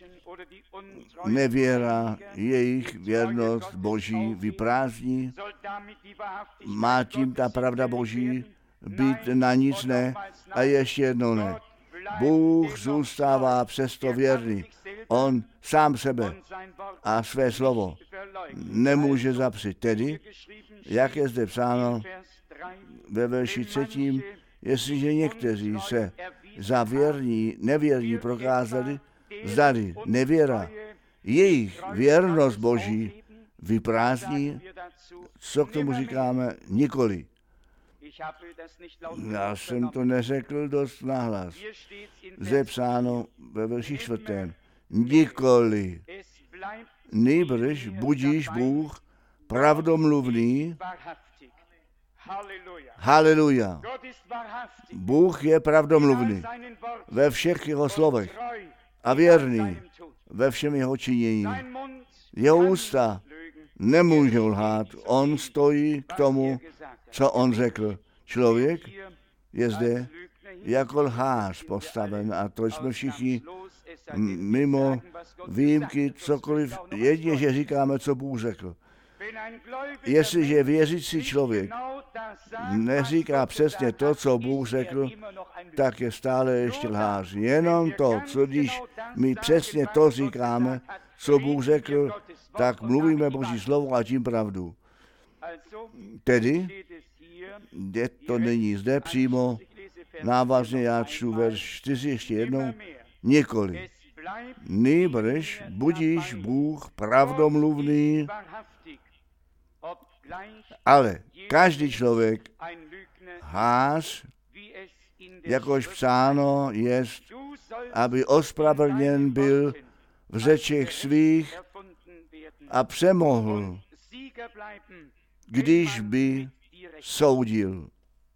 S1: Nevěra jejich věrnost Boží vyprázdní, má tím ta pravda Boží být na nic ne a ještě jednou ne. Bůh zůstává přesto věrný. On sám sebe a své slovo nemůže zapřít. Tedy, jak je zde psáno ve verši 3, jestliže někteří se za nevěrní prokázali, zdali nevěra jejich věrnost Boží vyprázdní, co k tomu říkáme? Nikoli. Já jsem to neřekl dost nahlas. Zde psáno ve verši 4. Nikoli. Nýbrž budíš Bůh pravdomluvný. Haleluja. Bůh je pravdomluvný ve všech jeho slovech a věrný ve všem jeho činění. Jeho ústa nemůžou lhát. On stojí k tomu, co on řekl. Člověk je zde jako lhář postaven a to jsme všichni mimo výjimky cokoliv, jedině, že říkáme, co Bůh řekl. Jestliže věřící člověk neříká přesně to, co Bůh řekl, tak je stále ještě lhář. Jenom to, co když my přesně to říkáme, co Bůh řekl, tak mluvíme Boží slovo a tím pravdu. Tedy, to není zde přímo, návazně já čtu verš 4 ještě jednou, nikoli. Nýbrž budíš Bůh pravdomluvný, ale každý člověk hář, jakož psáno jest, aby ospravedlněn byl v řečech svých a přemohl, když by soudil.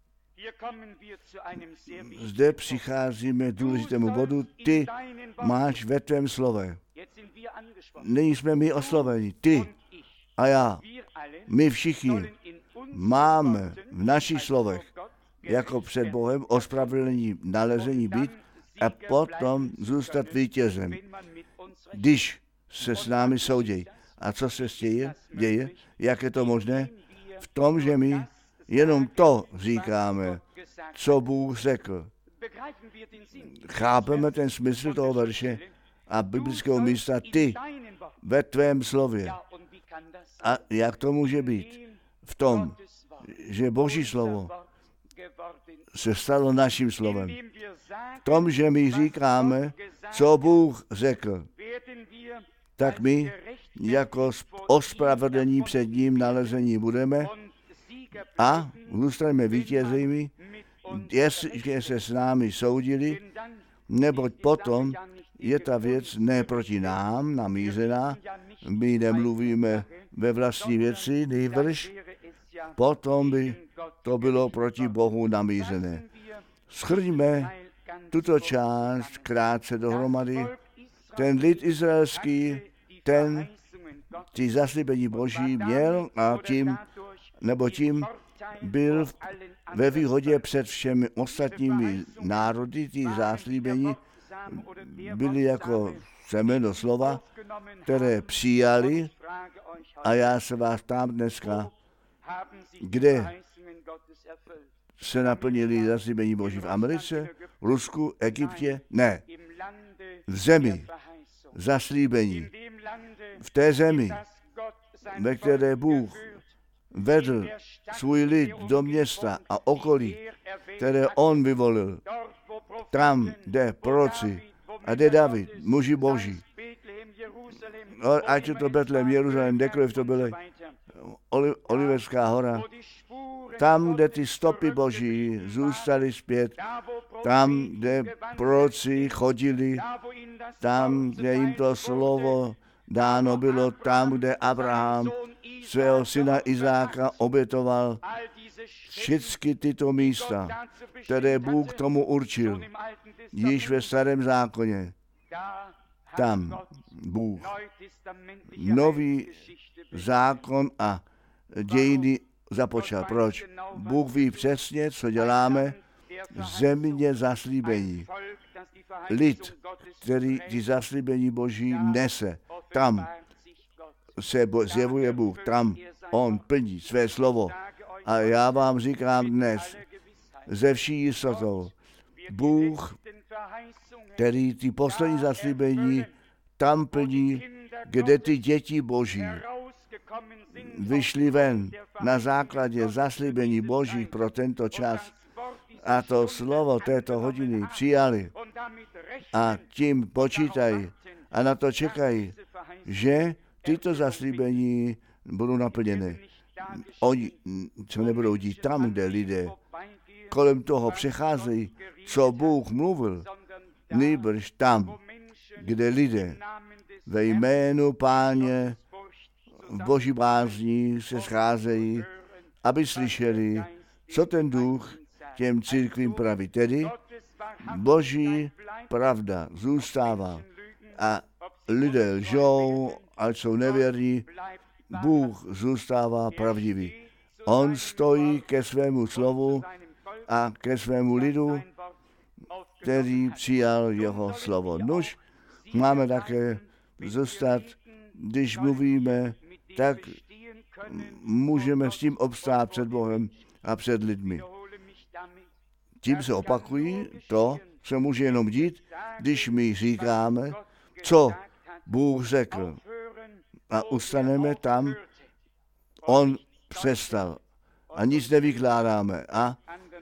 S1: Zde přicházíme k důležitému bodu. Ty máš ve tvém slove. Nyní jsme my osloveni. Ty a já. My všichni máme v našich slovech jako před Bohem ospravedlnění, nalezení být a potom zůstat vítězem, když se s námi soudí. A co se děje? Jak je to možné? V tom, že my jenom to říkáme, co Bůh řekl. Chápeme ten smysl toho verše a biblického místa ty ve tvém slově. A jak to může být? V tom, že Boží slovo se stalo naším slovem. V tom, že my říkáme, co Bůh řekl, tak my jako ospravedlení před ním nalezení budeme a zůstaneme vítězými, jestliže se s námi soudili, neboť potom je ta věc ne proti nám namířená, my nemluvíme ve vlastní věci, nejvrž, potom by to bylo proti Bohu namířené. Shrňme tuto část krátce dohromady. Ten lid izraelský, ty zaslíbení Boží měl a tím byl ve výhodě před všemi ostatními národy. Ty zaslíbení byly jako semeno slova, které přijali a já se vás ptám dneska, kde se naplnili zaslíbení Boží v Americe, v Rusku, Egyptě? Ne. V zemi zaslíbení. V té zemi, ve které Bůh vedl svůj lid do města a okolí, které on vyvolil. Tam, kde proroci a kde David, muži Boží. Ať je to Betlém, Jeruzalém, kdekoliv to byly, Oliverská hora. Tam, kde ty stopy Boží zůstaly zpět, tam, kde proroci chodili, tam, kde jim to slovo dáno bylo, tam, kde Abraham svého syna Izáka obětoval. Všechny tyto místa, které Bůh tomu určil, již ve Starém zákoně, tam Bůh nový zákon a dějiny započal. Proč? Bůh ví přesně, co děláme v země zaslíbení. Lid, který ty zaslíbení Boží nese, tam se zjevuje Bůh, tam on plní své slovo. A já vám říkám dnes, ze vší jistotou, Bůh, který ty poslední zaslíbení tam plní, kde ty děti Boží vyšli ven na základě zaslíbení Boží pro tento čas a to slovo této hodiny přijali a tím počítají a na to čekají, že tyto zaslíbení budou naplněny. Oni se nebudou dít tam, kde lidé kolem toho přecházejí, co Bůh mluvil, nýbrž tam, kde lidé ve jménu Páně v Boží bázni se scházejí, aby slyšeli, co ten Duch těm církvím praví. Tedy Boží pravda zůstává a lidé lžou, ať jsou nevěrní, Bůh zůstává pravdivý. On stojí ke svému slovu a ke svému lidu, který přijal jeho slovo. Nož máme také zůstat, když mluvíme, tak můžeme s tím obstát před Bohem a před lidmi. Tím se opakují to, co může jenom dít, když my říkáme, co Bůh řekl. A ustaneme tam, on přestal. A nic nevykládáme. A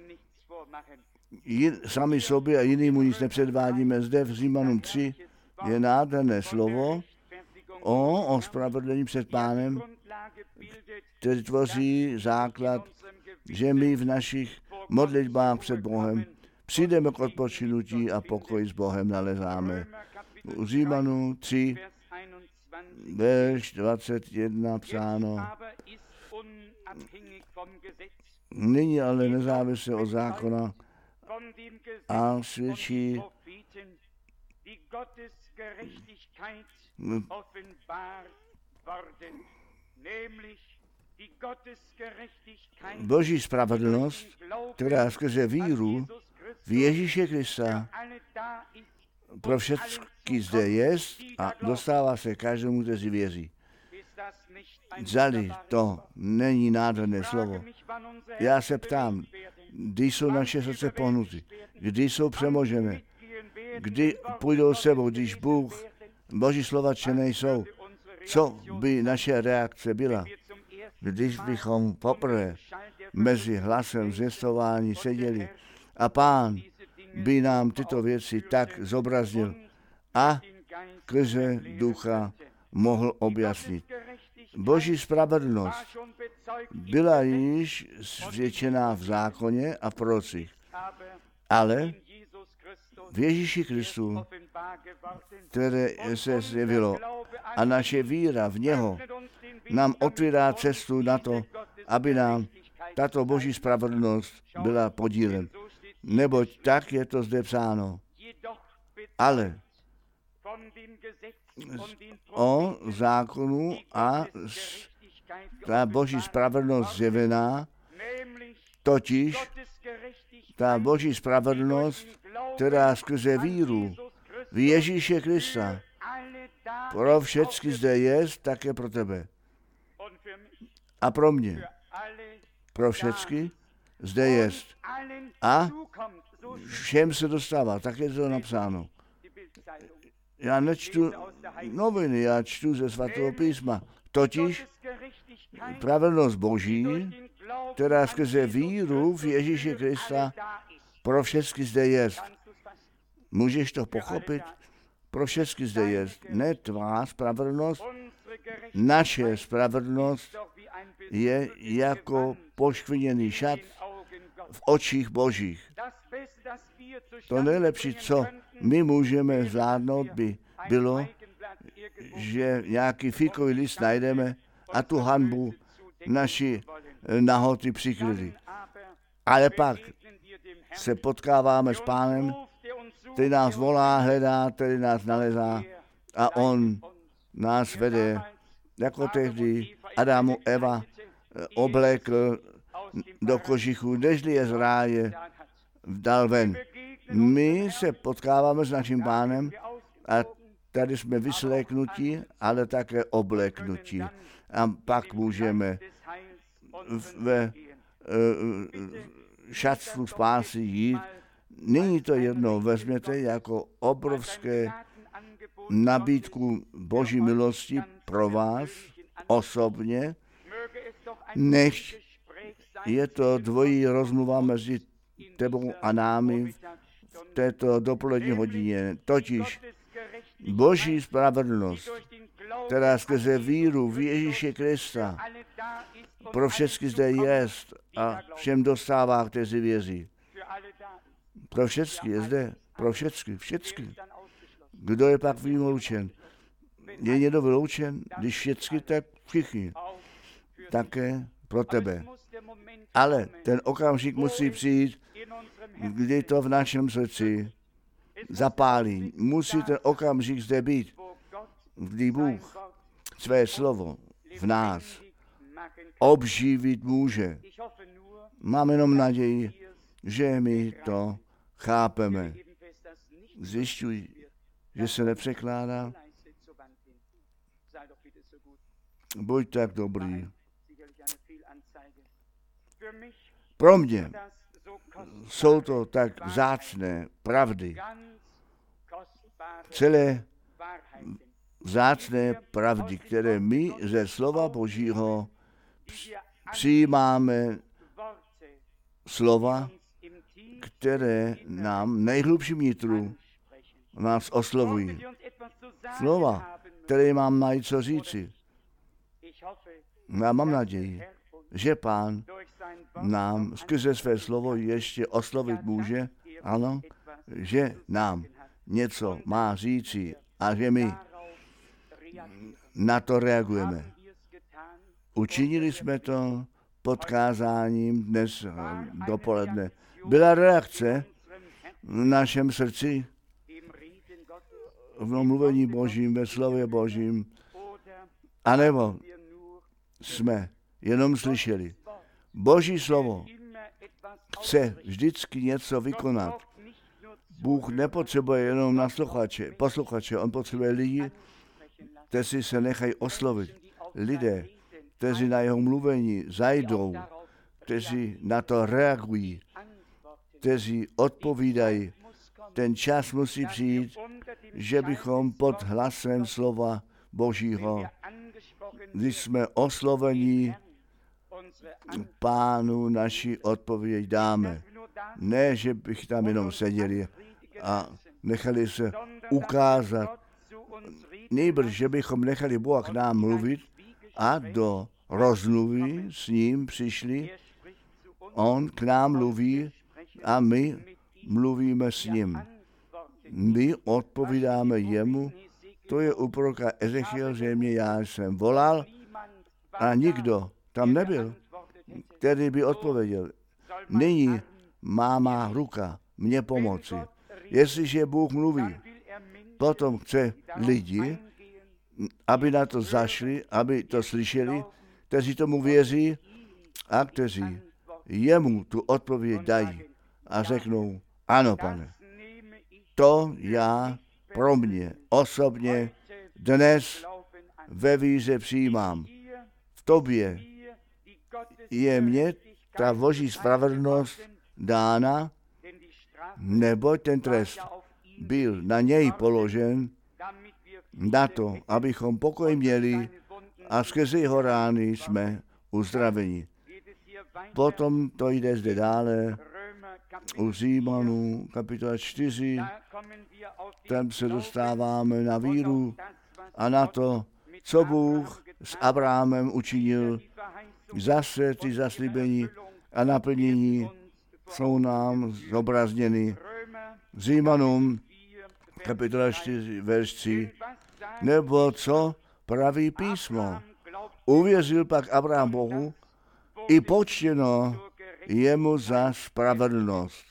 S1: sami sobě a jinému nic nepředvádíme. Zde v Římanům 3 je nádherné slovo o ospravedlnění před Pánem, který tvoří základ, že my v našich modlitbách před Bohem přijdeme k odpočinutí a pokoj s Bohem nalezáme. U Římanů 3, verš 21 psáno. Nyní ale nezávisle od zákona a svědčí Boží spravedlnost, která skrze víru v Ježíše Krista pro všechny zde jest a dostává se každému, kteří věří. Zdali to není nádherné slovo. Já se ptám, kdy jsou naše srdce pohnuty, kdy jsou přemožené, kdy půjdou sebou, když Bůh, Boží slova čtené jsou. Co by naše reakce byla, když bychom poprvé mezi hlasem zvěstování seděli a Pán by nám tyto věci tak zobraznil a skrze Ducha mohl objasnit. Boží spravedlnost byla již svědčená v zákoně a v prorocích, ale v Ježíši Kristu, které se zjevilo a naše víra v něho nám otvírá cestu na to, aby nám tato Boží spravedlnost byla podílem. Neboť tak je to zde psáno. Ale o zákonu a ta Boží spravedlnost zjevená, totiž ta Boží spravedlnost, která skrze víru v Ježíše Krista pro všechny zde je, také pro tebe. A pro mě. Pro všechny, zde jest. A všem se dostává, tak je to napsáno. Já nečtu noviny, já čtu ze svatého písma. Totiž spravedlnost Boží, která skrze víru v Ježíše Krista pro všechny zde jest. Můžeš to pochopit? Pro všechny zde jest. Ne tvá spravedlnost, naše spravedlnost je jako poškvrněný šat v očích Božích. To nejlepší, co my můžeme zvládnout, by bylo, že nějaký fíkový list najdeme a tu hanbu naši nahoty přikryli. Ale pak se potkáváme s Pánem, který nás volá, hledá, který nás nalezá a on nás vede, jako tehdy Adamu Eva oblékl do kožichu, nežli je z ráje dal ven. My se potkáváme s naším Pánem a tady jsme vysléknutí, ale také obléknutí. A pak můžeme ve šatstvu spásy jít. Nyní to jednou vezměte jako obrovské nabídku Boží milosti pro vás osobně, než je to dvojí rozmluva mezi tebou a námi v této dopolední hodině. Totiž Boží spravedlnost, která skrze víru v Ježíše Krista pro všechny zde jest a všem dostává, kteří věří. Pro všechny je zde, pro všechny. Kdo je pak vyloučen? Je někdo vyloučen? Když všechny, tak všichni. Také pro tebe. Ale ten okamžik musí přijít, kdy to v našem srdci zapálí. Musí ten okamžik zde být, kdy Bůh své slovo v nás obživit může. Mám jenom naději, že my to chápeme. Zjišťuj, že se nepřekládá. Buď tak dobrý. Pro mě jsou to tak vzácné pravdy. Celé vzácné pravdy, které my ze slova Božího přijímáme, slova, které nám nejhlubším nitru nás oslovují. Slova, které mám najít co říci. Já mám naději, že Pán nám skrze své slovo ještě oslovit může, ano, že nám něco má říci a že my na to reagujeme. Učinili jsme to pod kázáním dnes dopoledne. Byla reakce v našem srdci, v mluvení Božím, ve slově Božím, anebo jsme jenom slyšeli. Boží slovo chce vždycky něco vykonat. Bůh nepotřebuje jenom posluchače, on potřebuje lidi, kteří se nechají oslovit. Lidé, kteří na jeho mluvení zajdou, kteří na to reagují, kteří odpovídají. Ten čas musí přijít, že bychom pod hlasem slova Božího, když jsme oslovení, Pánu naši odpověď dáme. Ne, že bych tam jenom seděli a nechali se ukázat. Nejbrž, že bychom nechali Boha k nám mluvit a do rozmluvy s ním přišli. On k nám mluví a my mluvíme s ním. My odpovídáme jemu. To je u proroka Ezechiel, že mě já jsem volal a nikdo tam nebyl, který by odpověděl. Nyní má ruka mě pomoci. Jestliže Bůh mluví, potom chce lidi, aby na to zašli, aby to slyšeli, kteří tomu věří a kteří jemu tu odpověď dají a řeknou, ano, Pane, to já pro mě osobně dnes ve víře přijímám. V tobě je mě ta boží spravedlnost dána, neboť ten trest byl na něj položen na to, abychom pokoj měli a skrze jeho rány jsme uzdraveni. Potom to jde zde dále u Římanů kapitola 4, tam se dostáváme na víru a na to, co Bůh s Abrahamem učinil. Zase ty zaslíbení a naplnění jsou nám zobrazněny. Římanům kapitola 4, verš 3. Nebo co praví písmo? Uvěřil pak Abraham Bohu, i počtěno jemu za spravedlnost.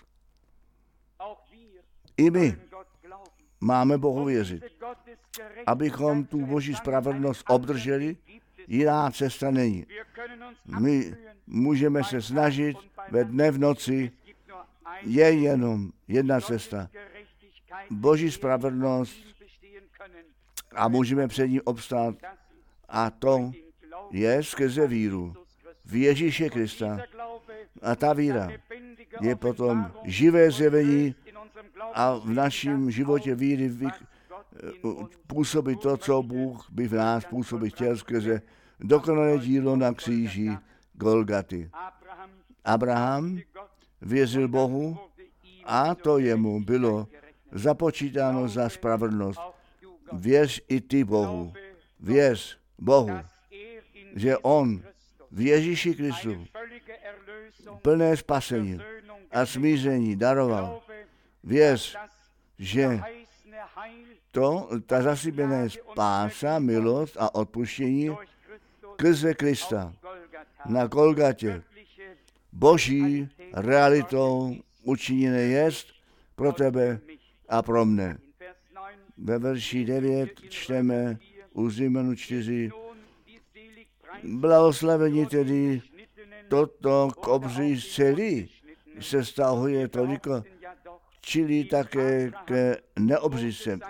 S1: I my máme Bohu věřit. Abychom tu boží spravedlnost obdrželi, jiná cesta není. My můžeme se snažit ve dne v noci, je jenom jedna cesta. Boží spravedlnost a můžeme před ním obstát. A to je skrze víru v Ježíše Krista. A ta víra je potom živé zjevení a v našem životě víry působí to, co Bůh by v nás působit chtěl skrze dokonalé dílo na kříži Golgaty. Abraham věřil Bohu a to jemu bylo započítáno za spravedlnost. Věř i ty Bohu. Věř Bohu, že on v Ježíši Kristu plné spasení a smíření daroval. Věř, že ta zaslíbená spása, milost a odpuštění skrze Krista na Golgatě boží realitou učiněné jest pro tebe a pro mne. Ve verši 9 čteme u Římanů 4. Blahoslavení tedy toto k obřízceli se stahuje toliko, čili také k neobřízcem.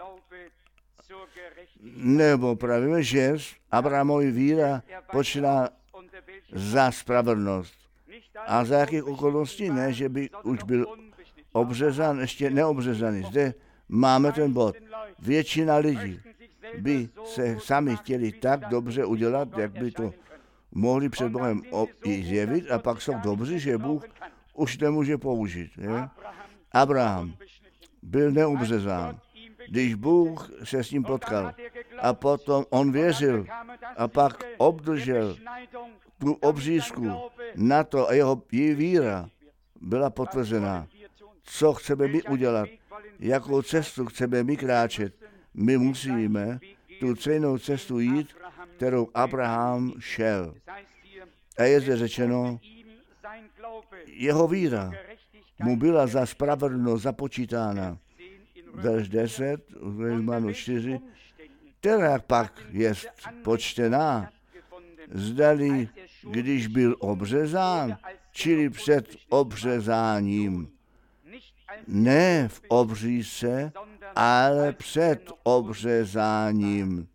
S1: Nebo pravíme, že Abrahamovi víra počíná za spravedlnost. A za jakých okolností? Ne, že by už byl obřezán, ještě neobřezaný. Zde máme ten bod. Většina lidí by se sami chtěli tak dobře udělat, jak by to mohli před Bohem zjevit, a pak jsou dobří, že Bůh už nemůže použít. Je? Abraham byl neobřezán. Když Bůh se s ním potkal a potom on věřil a pak obdržel tu obřízku na to a jeho víra byla potvrzená. Co chceme my udělat? Jakou cestu chceme my kráčet? My musíme tu stejnou cestu jít, kterou Abraham šel. A je zde řečeno, jeho víra mu byla za spravedlnost započítána. Verš 10, Římanů 4, která pak je počtená, zdali, když byl obřezán, čili před obřezáním. Ne v obřízce, ale před obřezáním.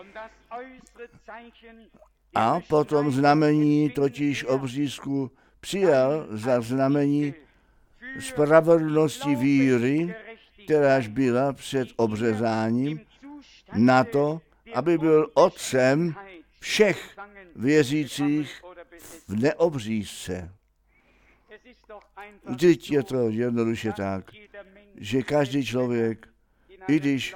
S1: A potom znamení, totiž obřízku, přijal za znamení spravedlnosti víry, kteráž byla před obřezáním, na to, aby byl otcem všech věřících v neobřízce. Vždyť je to jednoduše tak, že každý člověk, i když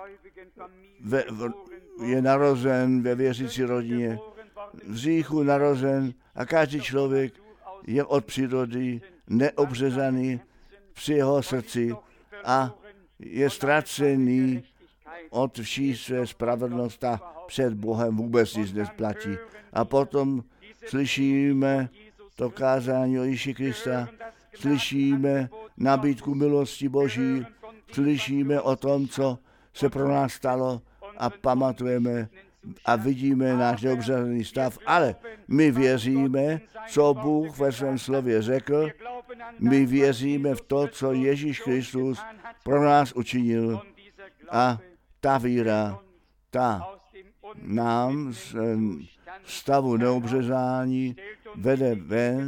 S1: je narozen ve věřící rodině, v hříchu narozen, a každý člověk je od přírody neobřezaný při jeho srdci a je ztracený od vší své spravedlnosti a před Bohem vůbec nic neplatí. A potom slyšíme to kázání o Ježíši Krista, slyšíme nabídku milosti Boží, slyšíme o tom, co se pro nás stalo a pamatujeme a vidíme náš neobřezaný stav, ale my věříme, co Bůh ve svém slově řekl, my věříme v to, co Ježíš Kristus pro nás učinil, a ta víra, ta nám z stavu neobřezání vede ven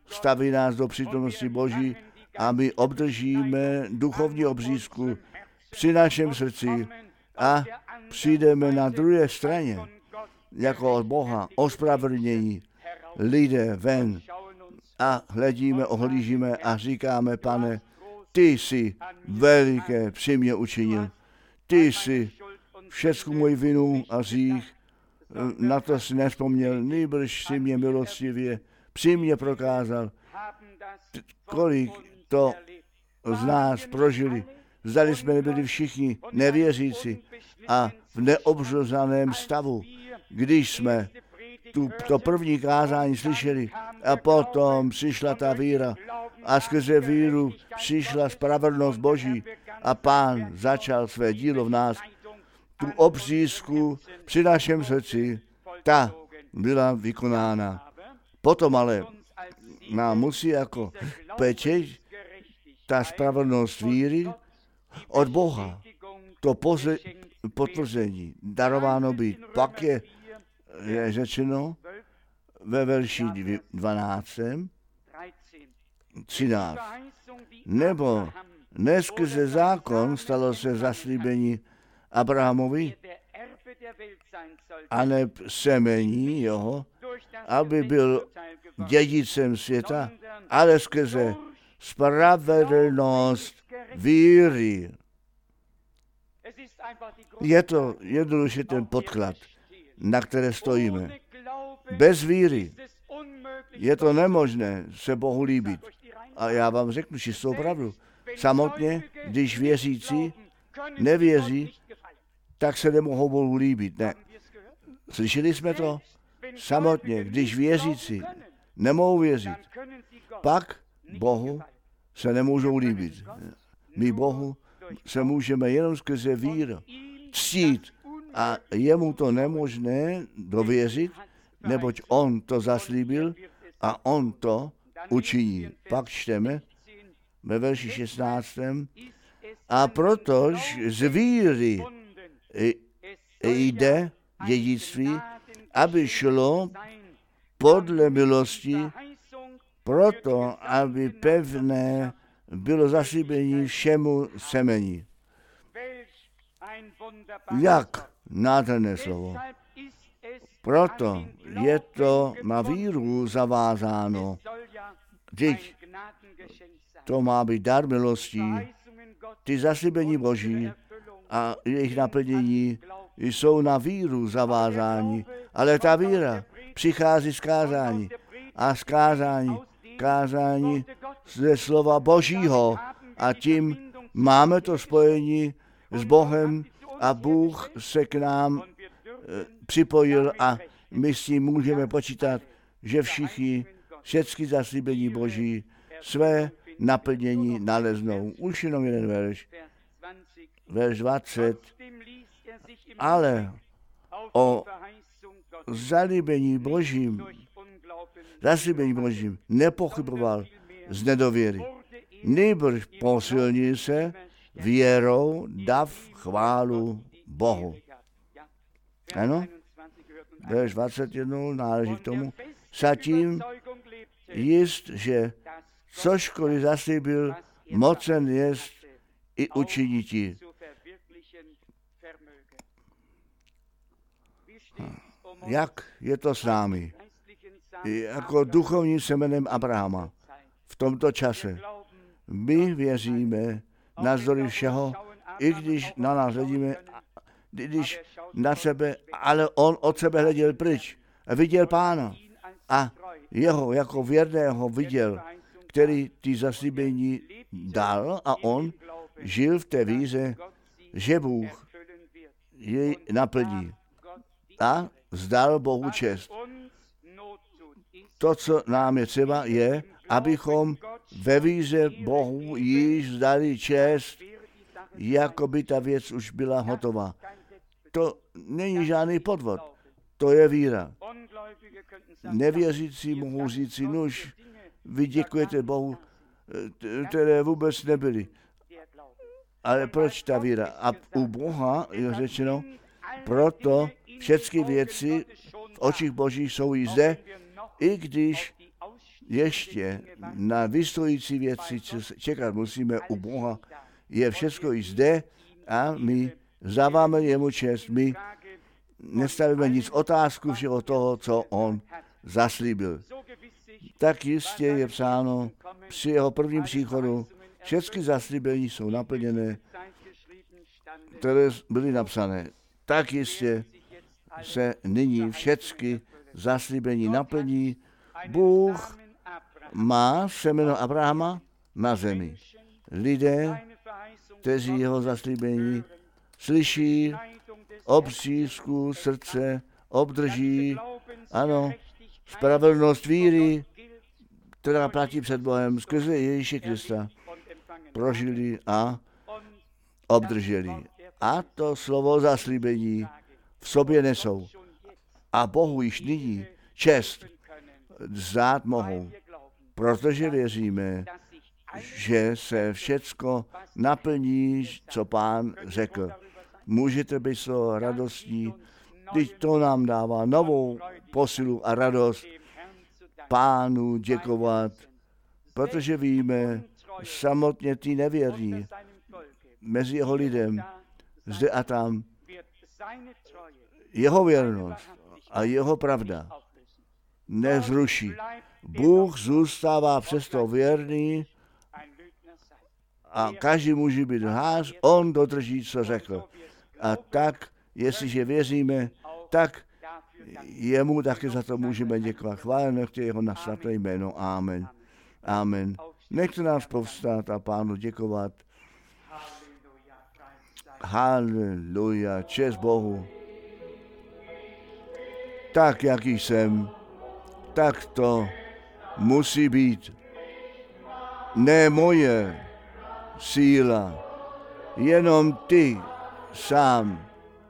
S1: staví nás do přítomnosti Boží a my obdržíme duchovní obřízku při našem srdci a přijdeme na druhé straně jako od Boha ospravedlnění lidé ven a hledíme, ohlížíme a říkáme, Pane, ty jsi veliké při mě učinil. Ty jsi všecku moji vinu a hřích, na to si nevzpomněl, nýbrž si mě milostivě při mě prokázal. Kolik to z nás prožili. Zdali jsme nebyli všichni nevěřící a v neobřezaném stavu, když jsme to první kázání slyšeli a potom přišla ta víra a skrze víru přišla spravedlnost Boží a Pán začal své dílo v nás. Tu obřízku při našem srdci, ta byla vykonána. Potom ale nám musí jako pečeť ta spravedlnost víry od Boha, to potvrzení darováno být. Pak je řečeno ve verši 12, 13. Nebo ne skrze zákon stalo se zaslíbení Abrahamovi, a ne semení jeho, aby byl dědicem světa, ale skrze spravedlnost víry. Je to jednoduše ten podklad, na které stojíme. Bez víry je to nemožné se Bohu líbit. A já vám řeknu čistou pravdu. Samotně, když věřící nevěří, tak se nemohou Bohu líbit. Ne. Slyšeli jsme to? Samotně, když věřící nemohou věřit, pak Bohu se nemůžou líbit. My Bohu se můžeme jenom skrze víru ctít a jemu to nemožné dověřit, neboť on to zaslíbil a on to učiní. Pak čteme ve verši 16. A protož z víry jde dědictví, aby šlo podle milosti, proto, aby pevné bylo zaslíbení všemu semení. Jak nádherné slovo. Proto je to na víru zavázáno. Teď to má být dar milostí, ty zaslíbení Boží a jejich naplnění jsou na víru zavázáni, ale ta víra přichází z kázání a z kázání ze slova Božího a tím máme to spojení s Bohem a Bůh se k nám připojil a my s tím můžeme počítat, že všechny zaslíbení Boží své naplnění naleznou. Už jenom jeden verš 20. Ale o zaslíbení Božím nepochyboval z nedověry. Nýbrž posilnil se věrou, dav chválu Bohu. Ano? Verš 21 náleží k tomu. Zatím jist, že cožkoliv zaslíbil, mocen jest i učiniti. Jak je to s námi? Jako duchovním semenem Abrahama v tomto čase. My věříme navzdory všeho, i když na nás hledíme, když na sebe, ale on od sebe hleděl pryč a viděl Pána a jeho jako věrného viděl, který ty zaslíbení dal a on žil v té víře, že Bůh jej naplní a vzdal Bohu čest. To, co nám je třeba, je, abychom ve víře Bohu již vzdali čest, jako by ta věc už byla hotová. To není žádný podvod, to je víra. Nevěřící mohou říci, nuž, vy děkujete Bohu, které vůbec nebyly. Ale proč ta víra? A u Boha je řečeno, proto všechny věci v očích Božích jsou i zde, i když ještě na vystojící věci čekat musíme u Boha. Je všechno i zde a my záváme jemu čest. My nestavíme nic otázku všeho toho, co on zaslíbil. Tak jistě je psáno při jeho prvním příchodu. Všechny zaslíbení jsou naplněné, které byly napsané. Tak jistě se nyní všechny zaslíbení naplní. Bůh má semeno Abrahama na zemi. Lidé, kteří jeho zaslíbení slyší, obřízku srdce obdrží, ano, spravedlnost víry, která platí před Bohem skrze Ježíše Krista, prožili a obdrželi. A to slovo zaslíbení v sobě nesou. A Bohu již nyní čest vzdát mohou, protože věříme, že se všecko naplní, co Pán řekl. Můžete být so radostní, když to nám dává novou posilu a radost Pánu děkovat, protože víme, samotně ty nevěří mezi jeho lidem, zde a tam, jeho věrnost a jeho pravda nezruší. Bůh zůstává přesto věrný a každý může být lhář, on dodrží, co řekl. A tak, jestliže věříme, tak jemu taky za to můžeme děkovat. Chvále nechtě jeho na svaté jméno. Amen. Amen. Nechte nás povstát a Pánu děkovat. Haleluja, čest Bohu. Tak, jaký jsem, tak to musí být. Ne moje síla, jenom ty sám.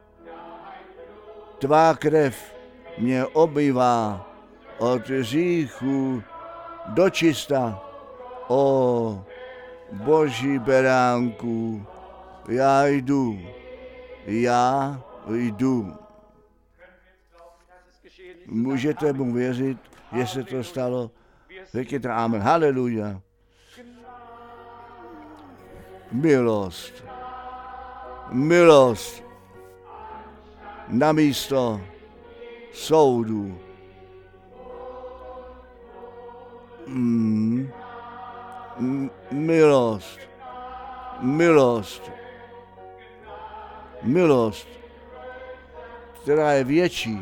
S1: Tvá krev mě obývá od hříchu do čista. O Boží beránku, já jdu. Můžete mu věřit, že se to stalo. Řekněte amen. Haleluja. Milost na místo soudu. Milost, která je větší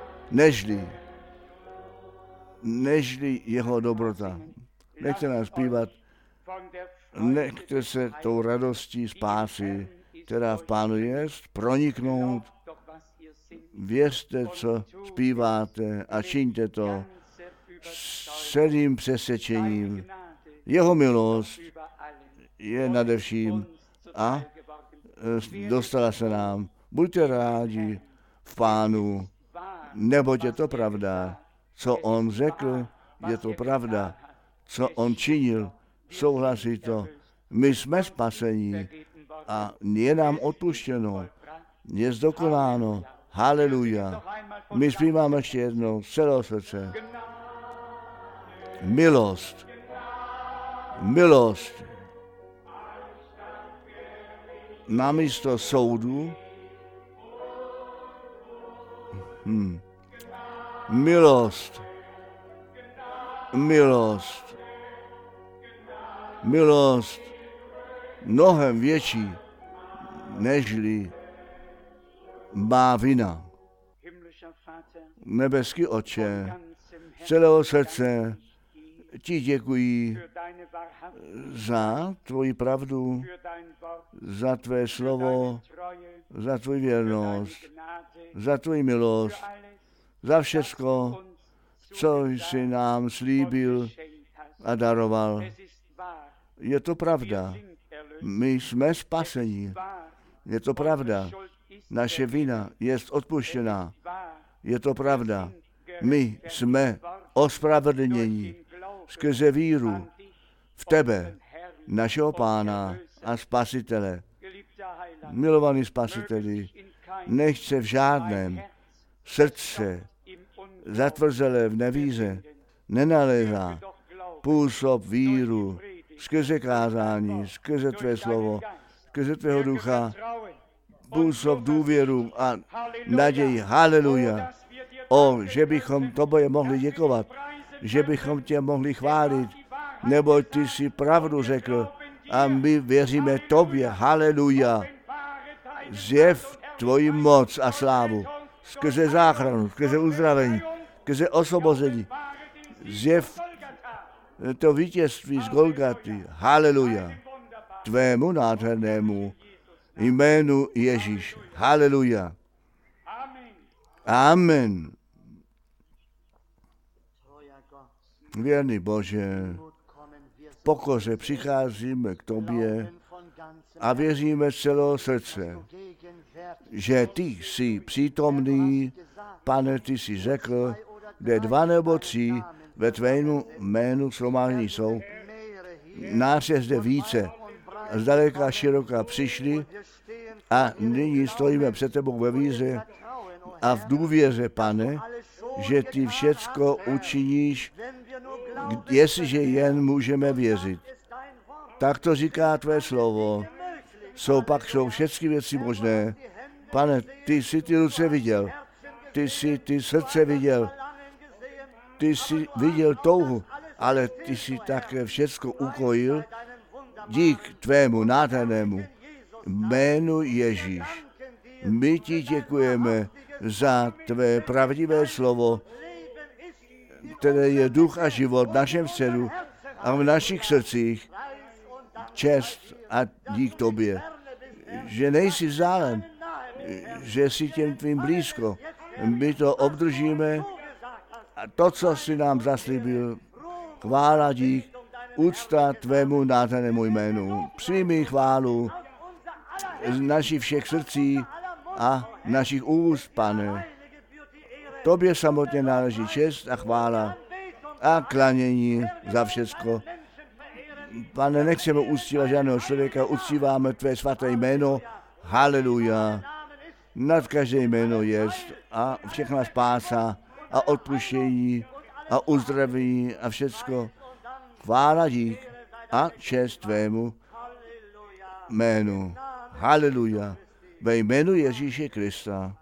S1: nežli jeho dobrota. Nechte nás zpívat, nechte se tou radostí spásy, která v Pánu je, proniknout. Věřte, co zpíváte a čiňte to s celým přesvědčením. Jeho milost je nade vším a dostala se nám. Buďte rádi v Pánu, neboť je to pravda. Co on řekl, je to pravda. Co on činil, souhlasí to. My jsme spaseni a je nám odpuštěno. Je zdokonáno. Haleluja. My zpíváme ještě jednou z celého srdce. Milost. Namísto soudu. Milost. Mnohem větší, nežli má vina. Nebeský Otče, z celého srdce ti děkuji za tvoji pravdu, za tvé slovo, za tvoji věrnost, za tvoji milost, za všecko, co jsi nám slíbil a daroval. Je to pravda. My jsme spaseni. Je to pravda. Naše vina je odpuštěná. Je to pravda. My jsme ospravedlněni skrze víru v tebe, našeho Pána a Spasitele. Milovaný Spasiteli, nech se v žádném srdce zatvrzelé v nevíře nenalézá, působ víru, skrze kázání, skrze tvé slovo, skrze tvého ducha, působ důvěru a naději. Haleluja. Že bychom tobě mohli děkovat, že bychom tě mohli chválit, neboť ty jsi pravdu řekl a my věříme tobě. Haleluja. Zjev tvoji moc a slávu skrze záchranu, skrze uzdravení, skrze osvobození. Zjev to vítězství z Golgaty. Haleluja. Tvému nádhernému jménu Ježíš. Haleluja. Amen. Věrný Bože, v pokoře přicházíme k tobě a věříme z celého srdce, že ty jsi přítomný. Pane, ty jsi řekl, kde 2 nebo 3 ve tvému jménu shromáždění jsou, nás je zde více. Zdaleka a široka přišli a nyní stojíme před tebou ve víře a v důvěře, Pane, že ty všecko učiníš, jestliže jen můžeme věřit. Tak to říká tvé slovo. Jsou všechny věci možné. Pane, ty jsi ty ruce viděl, ty jsi ty srdce viděl, ty jsi viděl touhu, ale ty jsi také všecko ukojil dík tvému nádhernému jménu Ježíš. My ti děkujeme za tvé pravdivé slovo, které je duch a život v našem středu a v našich srdcích. Čest a dík tobě, že nejsi vzdálen, že jsi těm tvým blízko. My to obdržíme a to, co jsi nám zaslíbil, chvála, dík, úcta tvému nádhernému jménu. Přijmi chválu z našich všech srdcí a našich úst, Pane. Tobě samotně náleží čest a chvála a klanění za všecko. Pane, nechceme uctívat žádného člověka, uctíváme tvé svaté jméno. Haleluja. Nad každé jméno jest a všechna spása a odpuštění a uzdravení a všecko. Chvála, dík a čest tvému jménu. Haleluja. Ve jménu Ježíše Krista.